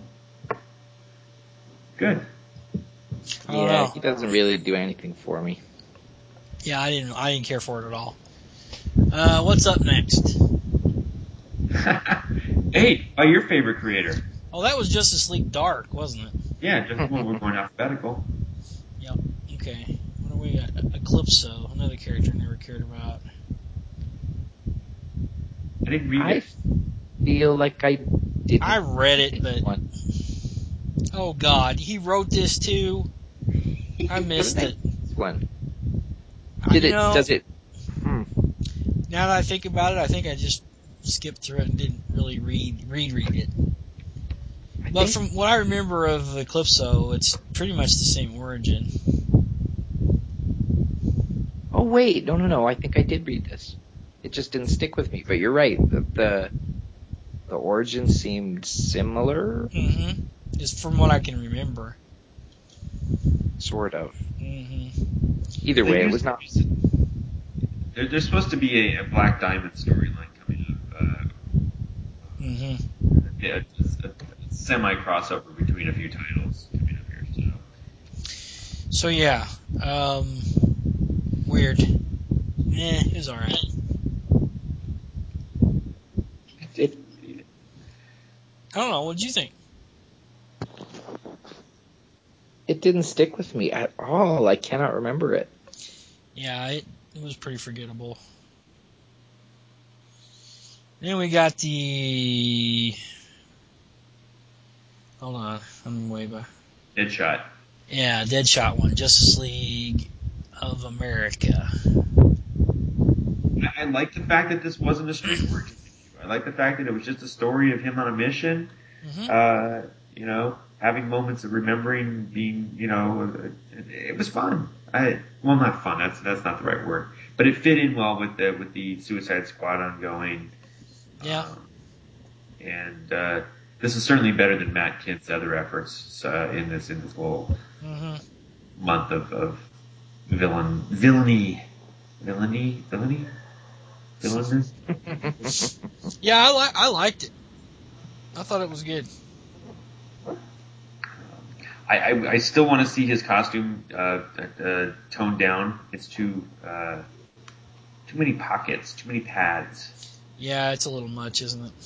Good. I don't Yeah, know. he doesn't really do anything for me. Yeah, I didn't care for it at all. What's up next? Hey, your favorite creator? Oh, that was Justice League Dark, wasn't it? Yeah, just well, we're going alphabetical. Yep. Okay. What do we got? Eclipso, another character I never cared about. I didn't read I it. feel like I didn't. I read it, but oh god, he wrote this too. I missed it. This one. You know, Does it? now that I think about it, I think I just skipped through it and didn't really reread it. But from what I remember of Eclipso, it's pretty much the same origin. Oh wait, no. I think I did read this. It just didn't stick with me. But you're right. The origin seemed similar, Mm-hmm. Just from what I can remember. sort of. Mm-hmm. Either way, it was not. There's supposed to be a Black Diamond storyline coming up. Mm-hmm. A semi crossover between a few titles coming up here. So yeah, weird. It was alright. It I don't know. What did you think? didn't stick with me at all. I cannot remember it. Yeah, it was pretty forgettable. Then we got the. Hold on, I'm way back. Deadshot. Yeah, Deadshot one, Justice League of America. I like the fact that this wasn't a straight origin issue. I like the fact that it was just a story of him on a mission. Mm-hmm. Having moments of remembering being, it was fun. Not fun. That's not the right word, but it fit in well with the Suicide Squad ongoing. Yeah. And this is certainly better than Matt Kint's other efforts in this whole month of villainy. Yeah, I liked it. I thought it was good. I still want to see his costume toned down. It's too many pockets, too many pads. Yeah, it's a little much, isn't it?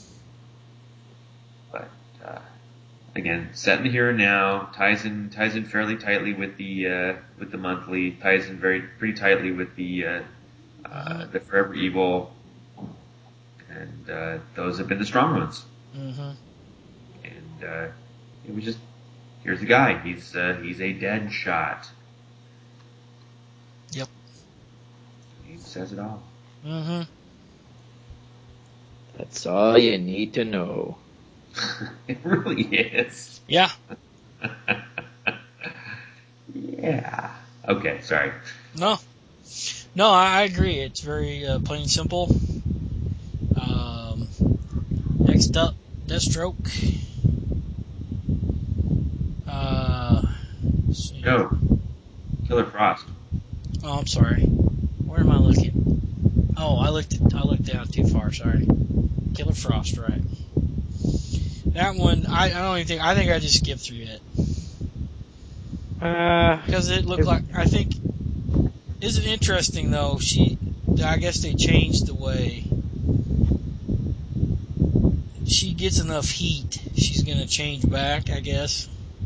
But again, set in the here and now, ties in fairly tightly with the monthly, ties in pretty tightly with the Forever Evil, and those have been the strong ones. Mm-hmm. And it was just, here's the guy. He's a dead shot. Yep. He says it all. Mm-hmm. That's all you need to know. It really is. Yeah. Yeah. Okay, sorry. No, I agree. It's very plain and simple. Next up, Deathstroke. No. Killer Frost. Oh, I'm sorry. Where am I looking? Oh, I looked down too far. Sorry. Killer Frost, right? That one, I don't even think. I think I just skipped through it because it looked like. I think. Isn't interesting though? I guess they changed the way she gets enough heat. She's gonna change back, I guess.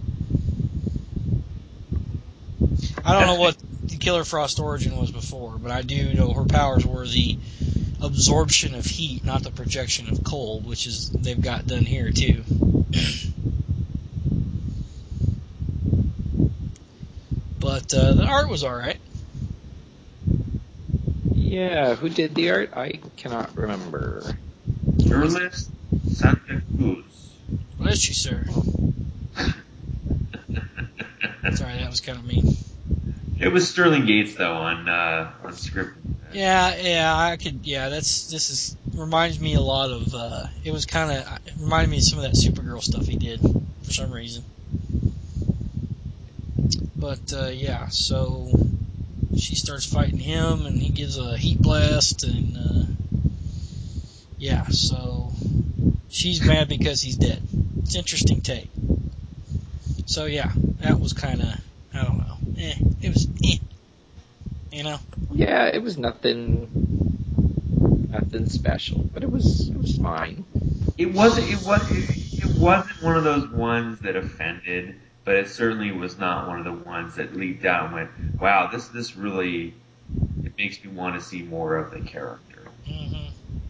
I don't know what the Killer Frost origin was before, but I do know her powers were the absorption of heat, not the projection of cold, which is they've got done here too. But the art was alright. Yeah, who did the art? I cannot remember. Journalist Santa Cruz. Bless you, sir. Sorry, that was kind of mean. It was Sterling Gates though on script. This reminds me a lot of, it reminded me of some of that Supergirl stuff he did, for some reason. But, so she starts fighting him, and he gives a heat blast, and, so she's mad because he's dead. It's an interesting take. So, yeah, that was kind of, I don't know, it was, you know? Yeah, it was nothing special, but it was fine. It wasn't one of those ones that offended, but it certainly was not one of the ones that leaped out and went, "Wow, this really it makes me want to see more of the character." Mm-hmm.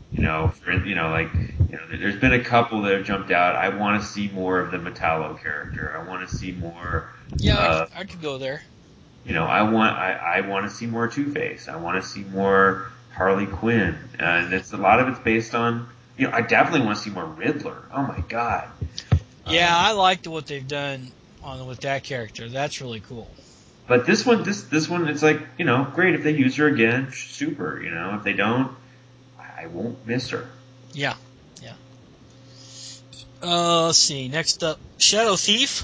There's been a couple that have jumped out. I want to see more of the Metallo character. I want to see more. Yeah, I could go there. I want to see more Two-Face. I want to see more Harley Quinn, and a lot of it's based on. I definitely want to see more Riddler. Oh my god. Yeah, I liked what they've done with that character. That's really cool. But this one, it's like, great if they use her again, super. If they don't, I won't miss her. Yeah. Let's see. Next up, Shadow Thief.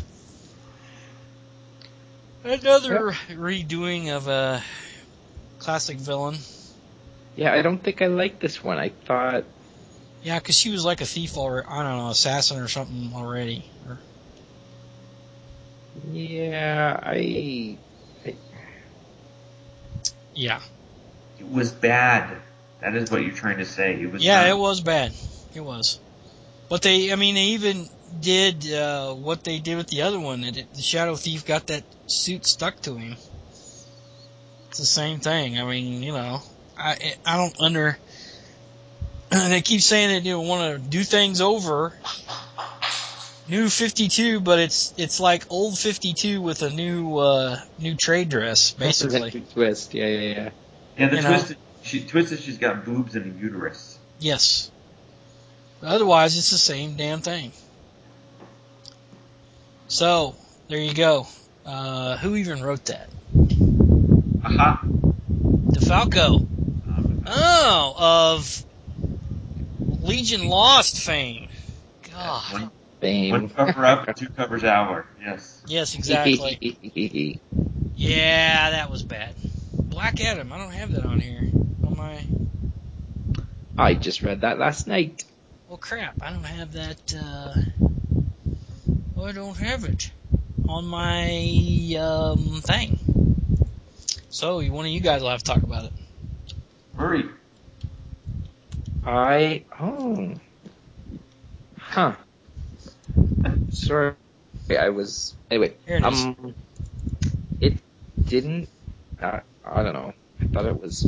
Another redoing of a classic villain. Yeah, I don't think I liked this one. I thought. Yeah, because she was like a thief already. I don't know, assassin or something already. Yeah, Yeah. It was bad. That is what you're trying to say. It was. Yeah, it was bad. It was. But they even did what they did with the other one. The Shadow Thief got that suit stuck to him. It's the same thing. I mean, I don't they keep saying that want to do things over. New 52, but it's like old 52 with a new trade dress, basically. Twist. Yeah. Yeah, the twist is she's got boobs and a uterus. Yes. But otherwise, it's the same damn thing. So, there you go. Who even wrote that? Aha. DeFalco. Oh, of Legion Lost fame. God. One cover up, two covers out. Yes. Yes, exactly. Yeah, that was bad. Black Adam. I don't have that on here. On my. I just read that last night. Well, crap. I don't have that. I don't have it on my thing. So, one of you guys will have to talk about it. Hurry. Sorry, anyway. Here it is. It didn't. I don't know. I thought it was,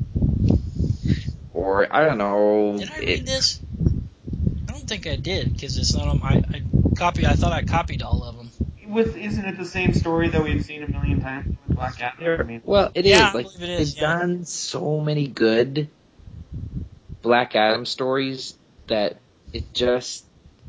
or I don't know. Did I read this? I don't think I did because it's not on my. I thought I copied all of them. Isn't it the same story that we've seen a million times with Black Adam? Well, it Yeah, is. I Like, believe it is. they've done so many good Black Adam stories that it just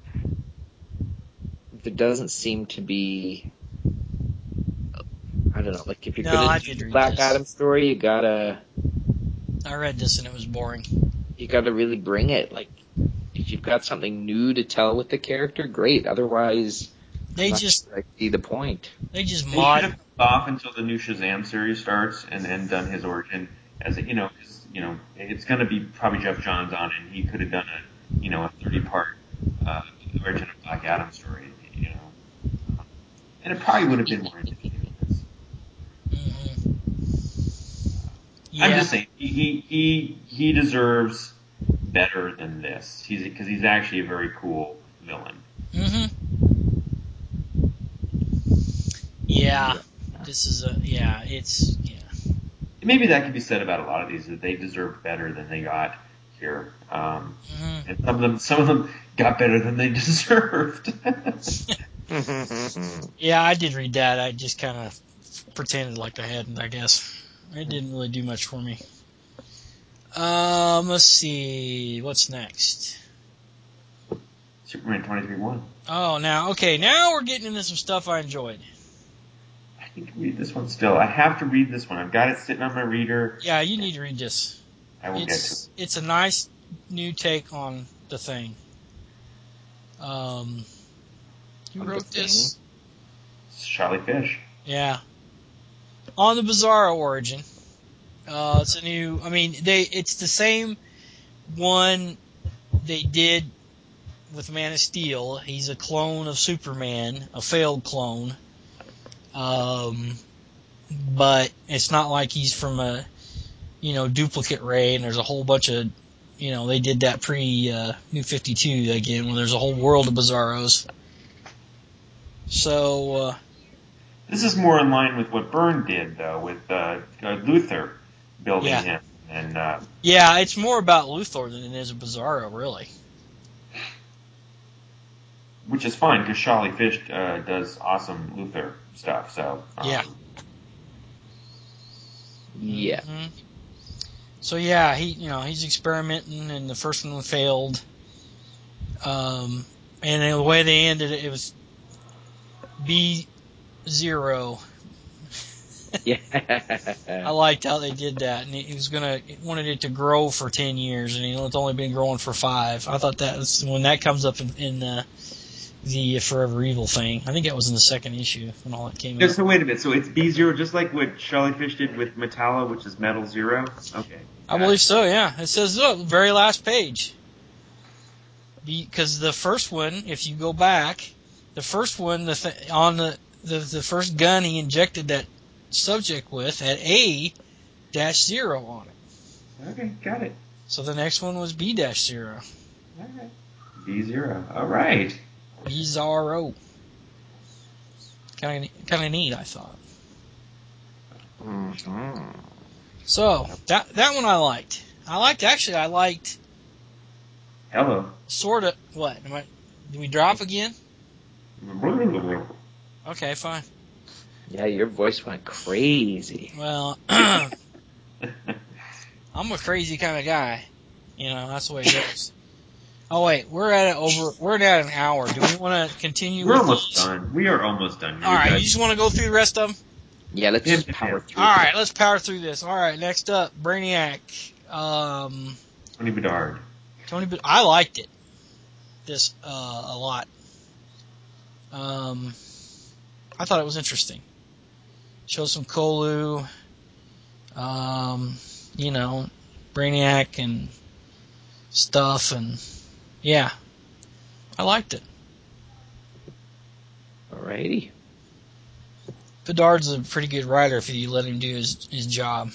there doesn't seem to be. I don't know. Like, if you're No, I gonna did do a read Black this. Adam story, you gotta read this and it was boring. really bring it. Like, if you've got something new to tell with the character, great. Otherwise, I'm not sure I see the point. They just They should have held off until the new Shazam series starts and then done his origin as it's going to be probably Jeff Johns on it. And he could have done a 30-part origin of Black Adam story, and it probably would have been more interesting than this. Mm-hmm. Yeah. I'm just saying he deserves better than this. Because he's actually a very cool villain. Mm-hmm. Yeah. This is Maybe that could be said about a lot of these, that they deserved better than they got here. Mm-hmm. And some of them got better than they deserved. Yeah, I did read that. I just kind of pretended like I hadn't, I guess. It didn't really do much for me. Let's see. What's next? Superman 23-1. Oh, now we're getting into some stuff I enjoyed. need to read this one still. I have to read this one. I've got it sitting on my reader. Yeah, you need to read this. I will get to it. It's a nice new take on the Thing. Who On The wrote Thing? this? It's Charlie Fish. Yeah. On the Bizarro origin. It's a new. I mean, it's the same one they did with Man of Steel. He's a clone of Superman, a failed clone. But it's not like he's from a, duplicate ray, and there's a whole bunch of, they did that New 52 again, where there's a whole world of Bizarros. So, This is more in line with what Byrne did, though, with Luthor building Yeah. him. And yeah, it's more about Luthor than it is a Bizarro, really. which is fine, because Charlie Fish does awesome Luthor stuff. So Yeah. Yeah. Mm-hmm. So yeah, he's experimenting, and the first one failed. And the way they ended it, it was B0. Yeah. I liked how they did that, and he wanted it to grow for 10 years, and it's only been growing for 5. I thought that was when that comes up in the Forever Evil thing. I think that was in the second issue when all that came out. So wait a minute. So it's B0, just like what Charlie Fish did with Metallo, which is Metal Zero? Okay. I believe so, yeah. It says, look, very last page. Because the first one, if you go back, the first one, on the first gun he injected that subject with had A-0 on it. Okay, got it. So the next one was B-0. All right. B0. All right. B-0. Kind of neat, I thought. Mm-hmm. So that one I liked. I liked Hello. sort of. What? Did we drop again? Okay, fine. Yeah, your voice went crazy. Well, I'm a crazy kind of guy. That's the way it goes. Oh wait, we're at an hour. Do we want to continue? We're with almost these? done. We are almost done. All right, you just want to go through the rest of them? Yeah, let's just power Yeah. through. All right, let's power through this. All right, next up, Brainiac. Tony Bedard. I liked it. This a lot. I thought it was interesting. Show some Kolu, Brainiac and stuff, and yeah, I liked it. Alrighty. Bedard's a pretty good writer if you let him do his job.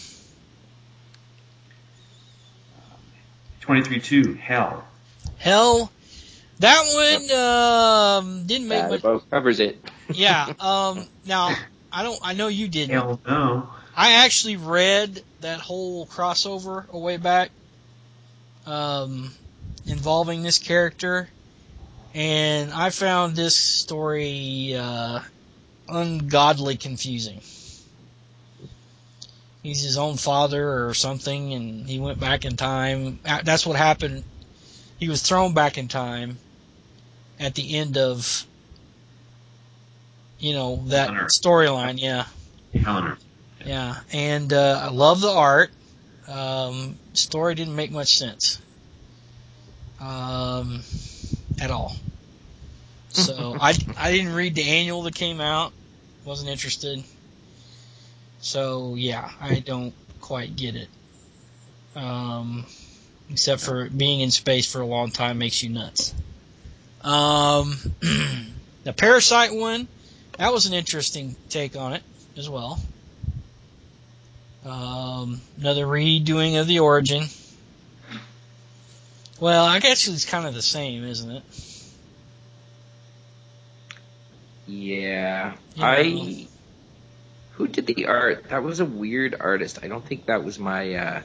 23-2, Hell. Hell, that one didn't make That much. about covers it. Yeah. Now I know you didn't. Hell no. I actually read that whole crossover a way back, involving this character, and I found this story ungodly confusing. He's his own father or something, and he went back in time. That's what happened. He was thrown back in time at the end of, that storyline. Yeah. Hellner. Yeah. And I love the art. Story didn't make much sense. At all. So I didn't read the annual that came out. Wasn't interested. So yeah, I don't quite get it. Except for being in space for a long time makes you nuts. The Parasite one, that was an interesting take on it as well. Another redoing of the origin. Well, I guess it's kind of the same, isn't it? Yeah. You know. Who did the art? That was a weird artist. I don't think that was my,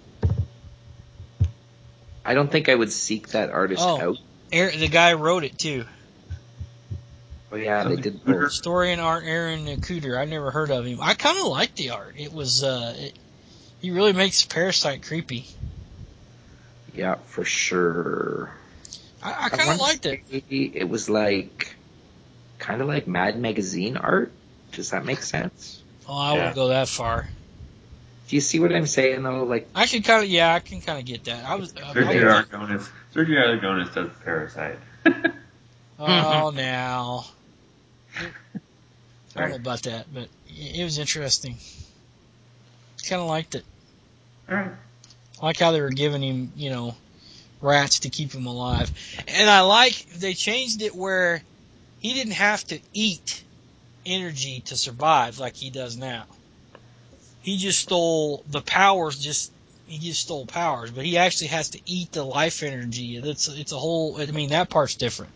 I don't think I would seek that artist out. The guy wrote it too. Oh yeah, So they the did Cooter? both. Story and art, Aaron Cooter. I never heard of him. I kind of liked the art. It was, he really makes Parasite creepy. Yeah, for sure. I kind of liked it. It was like, kind of like Mad Magazine art Does that make sense? Oh, I Yeah. wouldn't go that far. Do you see what I'm saying though? Like, I can kind of get that. Sergio Aragonis does Parasite. Oh, now. I don't Sorry. know about that, but it was interesting. Kind of liked it. All right. I like how they were giving him, rats to keep him alive. And I like they changed it where he didn't have to eat energy to survive like he does now. He just stole the powers, he just stole powers, but he actually has to eat the life energy. It's a whole, that part's different.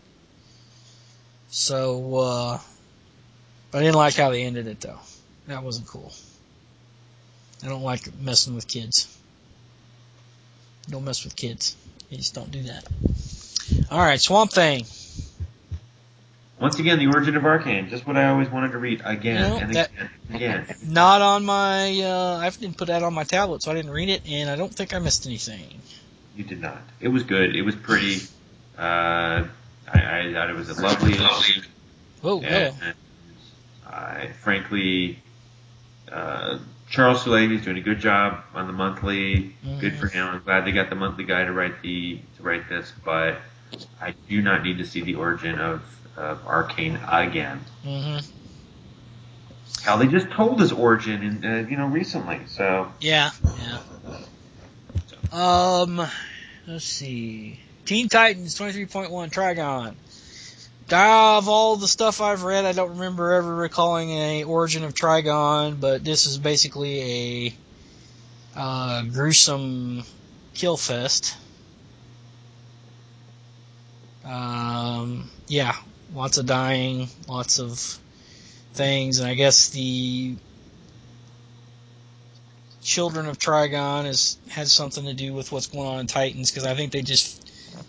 So, I didn't like how they ended it though. That wasn't cool. I don't like messing with kids. Don't mess with kids. You just don't do that. Alright, Swamp Thing. Once again, the origin of Arcane, just what I always wanted to read again and again. Not on my, I didn't put that on my tablet, so I didn't read it, and I don't think I missed anything. You did not. It was good. It was pretty. I thought it was a lovely. Whoa, And frankly, Charles Soule is doing a good job on the monthly. Good for him. I'm glad they got the monthly guy to write this, but I do not need to see the origin of Arcane again. Mm-hmm. Hell, they just told his origin recently. So Yeah. Let's see. Teen Titans 23.1 Trigon. Of all the stuff I've read, I don't remember ever recalling a origin of Trigon, but this is basically a gruesome kill fest. Yeah, lots of dying, lots of things, and I guess the children of Trigon had something to do with what's going on in Titans, because I think they just,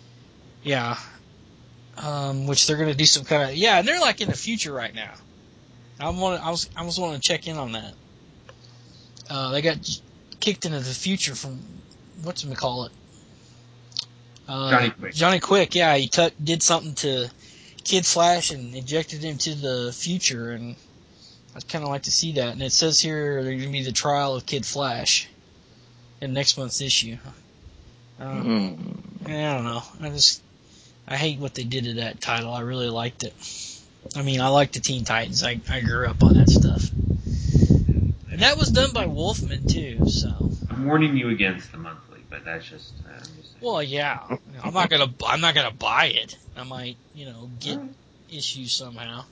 which they're going to do some kind of, and they're like in the future right now. I was wanting to check in on that. They got kicked into the future from whatchamacallit. Johnny Quick. Johnny Quick, yeah, he did something to Kid Flash and ejected him to the future, and I'd kind of like to see that. And it says here there's going to be the trial of Kid Flash in next month's issue. I don't know. I hate what they did to that title. I really liked it. I like the Teen Titans. I grew up on that stuff. And that was done by Wolfman too, so. I'm warning you against the monthly, but that's just. I'm just saying. Well, yeah. I'm not gonna buy it. I might, get issues somehow.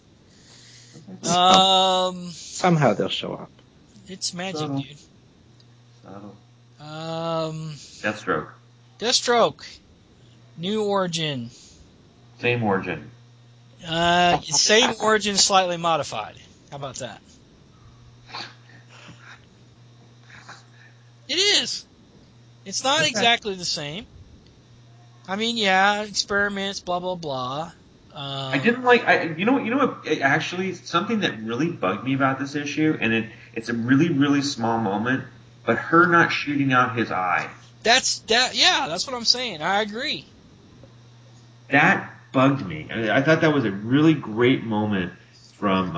somehow they'll show up. It's magic, Subtle. dude. Deathstroke. Deathstroke. New origin. Same origin. Same origin, slightly modified. How about that? It is. It's not exactly the same. Experiments, blah blah blah. I didn't like. You know what? Actually, something that really bugged me about this issue, and it's a really really small moment, but her not shooting out his eye. That's what I'm saying. I agree. That bugged me. I thought that was a really great moment from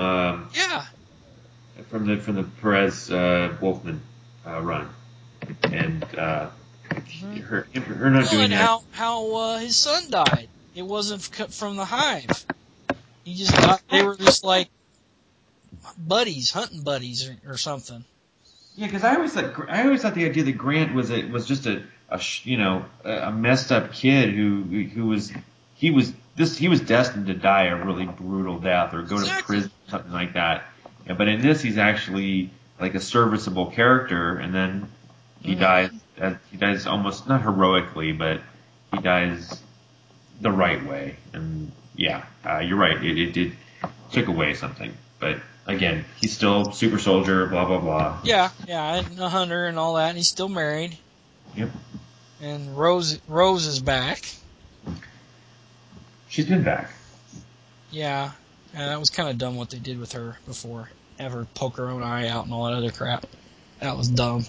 the Perez Wolfman run, and her not doing and that. how his son died. It wasn't from the hive. He just thought they were just like buddies, hunting buddies or something. Yeah, because I always thought the idea that Grant was just a messed up kid who was destined to die a really brutal death or go to prison or something like that. Yeah, but in this, he's actually like a serviceable character, and then he dies. He dies almost not heroically, but he dies the right way. And yeah, you're right. It took away something, but. Again, he's still super soldier, blah, blah, blah. Yeah, and a hunter and all that, and he's still married. Yep. And Rose is back. She's been back. Yeah, and that was kind of dumb what they did with her before. Have her poke her own eye out and all that other crap. That was dumb.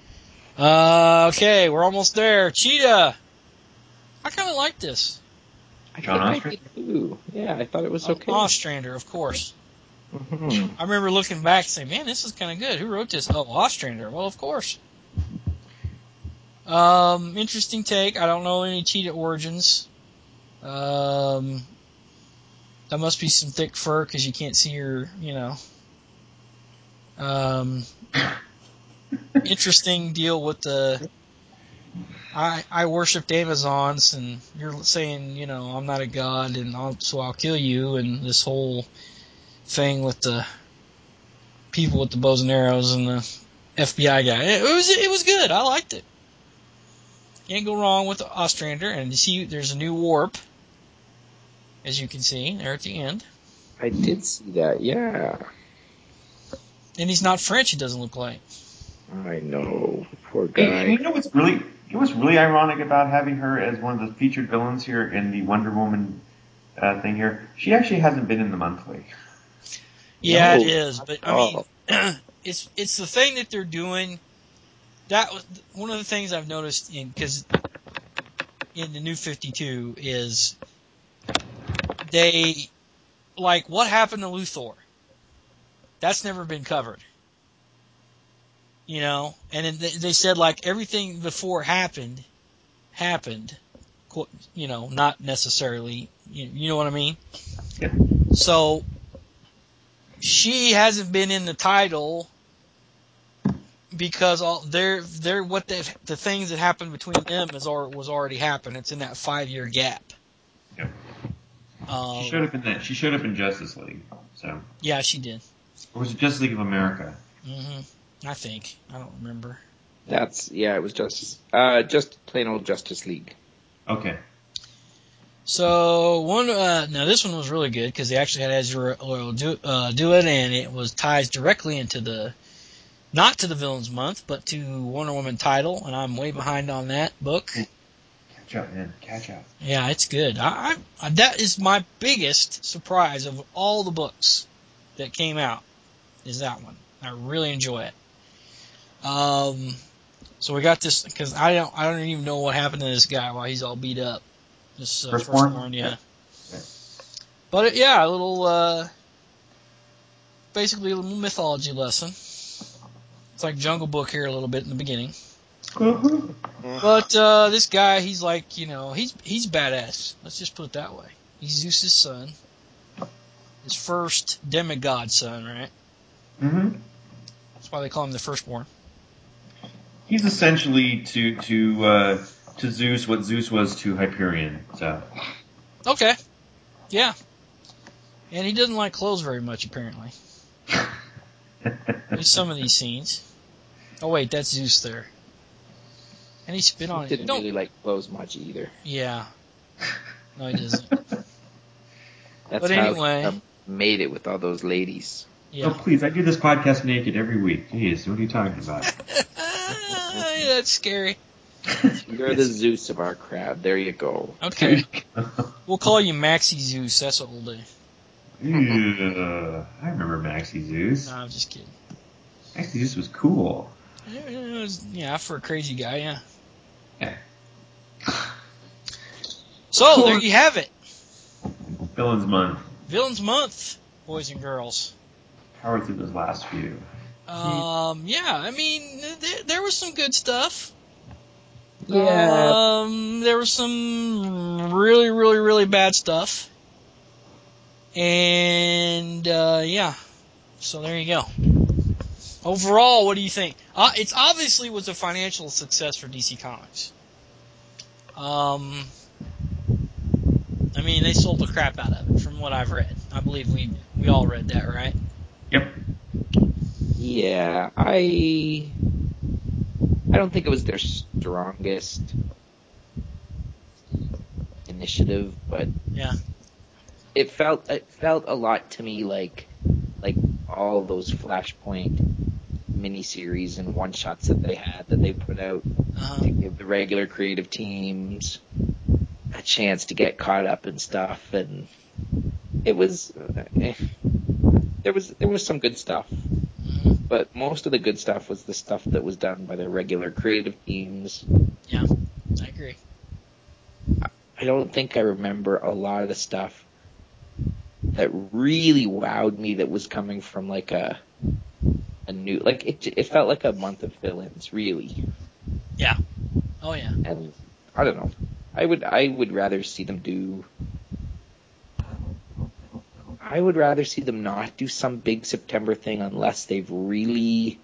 Okay, we're almost there. Cheetah! I kind of like this. I think I did too. Yeah, I thought it was okay. Ostrander, of course. Mhm. I remember looking back and saying, man, this is kind of good. Who wrote this? Oh, Ostrander. Well, of course. Interesting take. I don't know any Cheetah origins. That must be some thick fur because you can't see her, interesting deal with the I worshipped Amazons, and you're saying, I'm not a god, and so I'll kill you, and this whole thing with the people with the bows and arrows and the FBI guy. It was good. I liked it. Can't go wrong with the Ostrander, and you see there's a new warp, as you can see there at the end. I did see that, yeah. And he's not French, he doesn't look like. I know. Poor Hey, guy. and you know what's really ironic about having her as one of the featured villains here in the Wonder Woman thing here? She actually hasn't been in the monthly. Yeah, No, it is, but I mean, it's the thing that they're doing. That was one of the things I've noticed because in the New 52 is they like what happened to Luthor. That's never been covered, and then they said like everything before happened, not necessarily, you know what I mean? Yeah. So she hasn't been in the title because they're what the things that happened between them was already happened. It's in that 5-year gap. Yeah. She showed up in that. She showed up in Justice League. So. Yeah, she did. Or was it Justice League of America? I think I don't remember. it was just plain old Justice League. Okay. So now this one was really good because they actually had Ezra Oil do it, and it was ties directly into not to the Villains Month, but to Wonder Woman title, and I'm way behind on that book. Catch up, man. Catch up. Yeah, it's good. I that is my biggest surprise of all the books that came out is that one. I really enjoy it. So we got this because I don't even know what happened to this guy while he's all beat up. This firstborn, yeah. But a little basically a little mythology lesson. It's like Jungle Book here a little bit in the beginning. Mm-hmm. But this guy, he's like, he's badass. Let's just put it that way. He's Zeus's son. His first demigod son, right? Mm-hmm. That's why they call him the firstborn. He's essentially to Zeus what Zeus was to Hyperion. So. Okay. Yeah. And he doesn't like clothes very much, apparently. There's some of these scenes. Oh, wait, that's Zeus there. And he spit on He it. didn't really like clothes much either. Yeah. No, he doesn't. That's But how anyway. he made it with all those ladies. Yeah. Oh, please, I do this podcast naked every week. Jeez, what are you talking about? That's scary. You're the Zeus of our crowd. There you go. Okay. We'll call you Maxi Zeus. That's what we'll do. I remember Maxi Zeus. No, I'm just kidding. Maxi Zeus was cool. It was, for a crazy guy, yeah. Yeah. So, there you have it. Villains Month. Villains Month, boys and girls. Power through those last few. I mean, there was some good stuff. Yeah. There was some really, really, really bad stuff. And, so there you go. Overall, what do you think? It's obviously was a financial success for DC Comics. I mean, they sold the crap out of it, from what I've read. I believe we all read that, right? Yep. Yeah, I don't think it was their strongest initiative, but Yeah. it felt a lot to me like all those Flashpoint miniseries and one shots that they put out to give the regular creative teams a chance to get caught up and stuff, and it was there was some good stuff, but most of the good stuff was the stuff that was done by the regular creative teams. Yeah, I agree. I don't think I remember a lot of the stuff that really wowed me that was coming from like a new, like it felt like a month of villains, really. Yeah. Oh yeah. And I don't know. I would rather see them do. I would rather see them not do some big September thing unless they've really.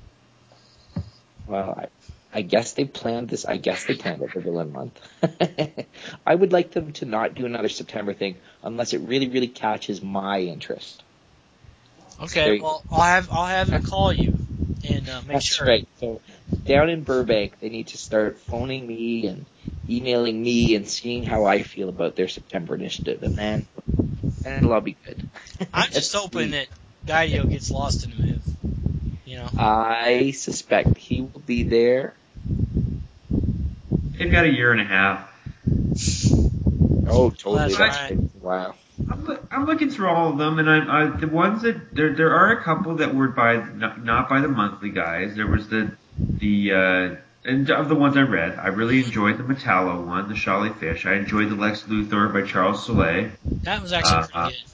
Well, I guess they planned this. I guess they planned it for Villain Month. I would like them to not do another September thing unless it really, really catches my interest. Okay. Well, I'll have him call you and make That's sure. right. So down in Burbank, they need to start phoning me and emailing me and seeing how I feel about their September initiative, and then it'll all be good. I'm just hoping that Gaidio gets lost in the move. You know. I suspect he will be there. They've got a year and a half. Oh, totally. That's That's right. wow. I'm looking through all of them, and I the ones that there are a couple that were not by the monthly guys. There was and of the ones I read, I really enjoyed the Metallo one, the Shally Fish. I enjoyed the Lex Luthor by Charles Soule. That was actually pretty good.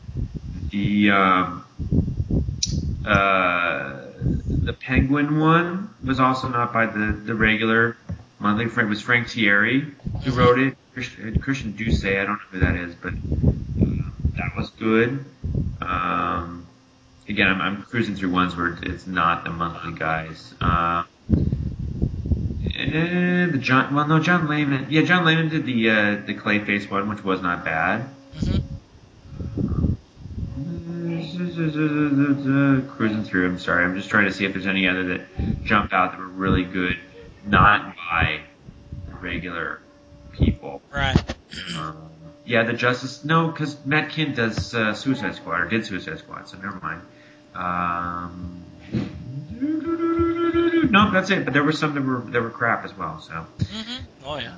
The Penguin one was also not by the regular monthly. It was Frank Thierry who wrote it. Christian Duce, I don't know who that is, but that was good. Again, I'm cruising through ones where it's not the monthly guys. John Layman. Yeah, John Layman did the Clayface one, which was not bad. Cruising through. I'm sorry. I'm just trying to see if there's any other that jump out that were really good, not by the regular people. Right. Yeah, the Justice. No, because Matt Kint does Suicide Squad, or did Suicide Squad, so never mind. No, that's it. But there were some that were crap as well. So. Oh yeah.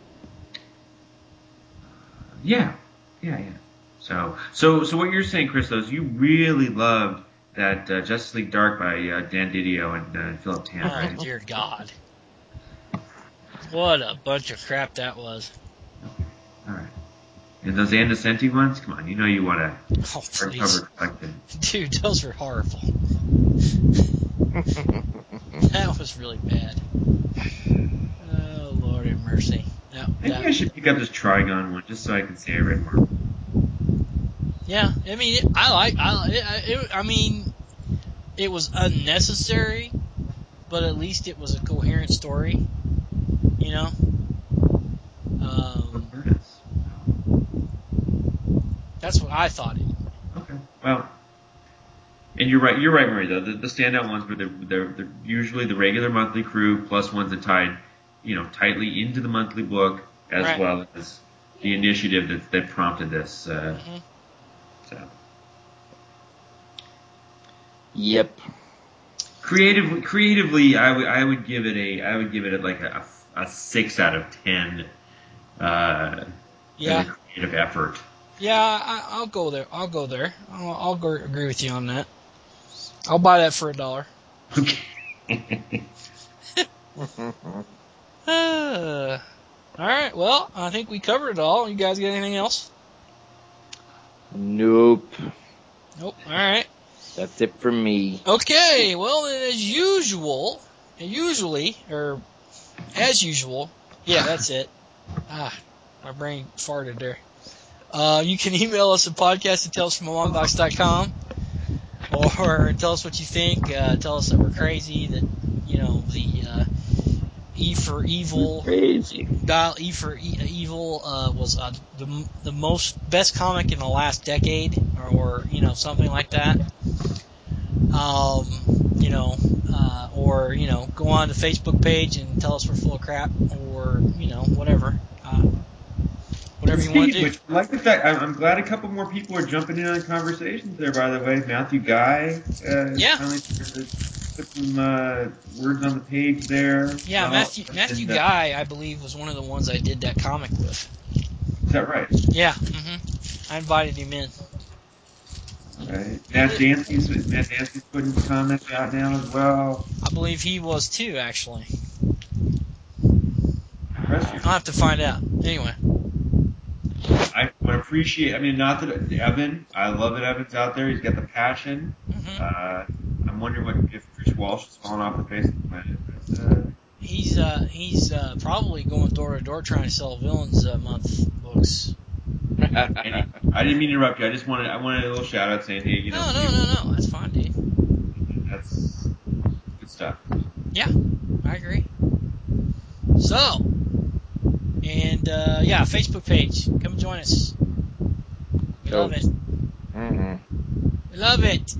Yeah. So what you're saying, Chris, though, is you really loved that Justice League Dark by Dan Didio and Philip Tan, Oh right? dear God. What a bunch of crap that was. All right. And those Andesenti ones, come on, you know you want to Oh please. hardcover collected. Dude, those were horrible. That was really bad. Oh Lord have mercy. Maybe I should pick up this Trigon one just so I can say I read more. Yeah, I mean, I mean, it was unnecessary, but at least it was a coherent story. You know. That's what I thought. Okay. Well, and you're right. You're right, Murray. Though the standout ones were they're usually the regular monthly crew plus ones that tied, tightly into the monthly book as Right. well as the initiative that prompted this. So. Yep. Creatively, I would give it like a 6 out of 10. Yeah. Creative effort. Yeah, I'll go there. I'll agree with you on that. I'll buy that for $1. Okay. All right. Well, I think we covered it all. You guys got anything else? Nope. Nope. All right. That's it for me. Okay. Well, as usual, yeah, that's it. My brain farted there. You can email us at podcast@talesfromamongbox.com or tell us what you think. Tell us that we're crazy, that, the E for Evil, Crazy. Dial E for Evil was the best comic in the last decade, or something like that. Or go on the Facebook page and tell us we're full of crap, or whatever. Whatever you want to do. Which, I like the fact, I'm glad a couple more people are jumping in on conversations there, by the way. Matthew Guy finally started to put some words on the page there. Yeah, Matthew Guy, I believe, was one of the ones I did that comic with. Is that right? Yeah, I invited him in. All right. Matt Dancy's putting comments out now as well. I believe he was too, actually. Impressive. I'll have to find out. Anyway. I would appreciate. I mean, not that Evan. I love that Evan's out there. He's got the passion. I'm wondering if Chris Walsh has fallen off the face of the planet. But, He's probably going door to door trying to sell Villains Month books. I didn't mean to interrupt you. I wanted a little shout out saying, hey, No, that's fine, dude. That's good stuff. Yeah, I agree. So, and Facebook page, come join us. We love it. Mm-hmm. We love it.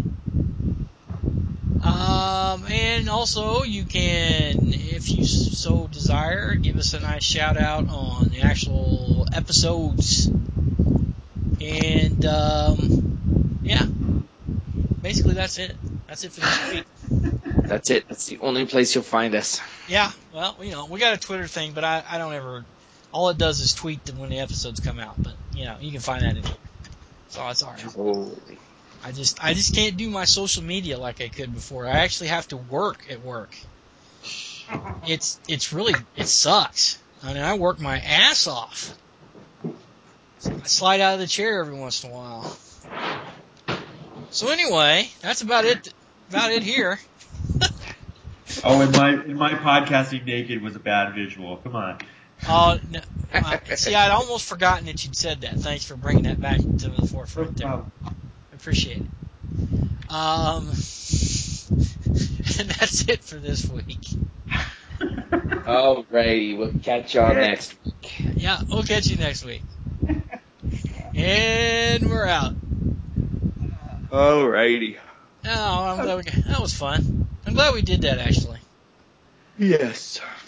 And also you can, if you so desire, give us a nice shout out on the actual episodes. And basically that's it. That's it for this week. That's it. That's the only place you'll find us. Yeah, well, we got a Twitter thing, but I don't ever. All it does is tweet them when the episodes come out. But you can find that anywhere. So it's alright. Totally. I just can't do my social media like I could before. I actually have to work at work. It sucks. I mean, I work my ass off. So I slide out of the chair every once in a while. So anyway, that's about it. About it here. Oh, in my podcasting naked was a bad visual. Come on. Oh, no. See, I'd almost forgotten that you'd said that. Thanks for bringing that back to the forefront there. I appreciate it. And that's it for this week. Alrighty, we'll catch y'all next week. Yeah, we'll catch you next week. And we're out. Alrighty. Oh, I'm glad that was fun. I'm glad we did that, actually. Yes.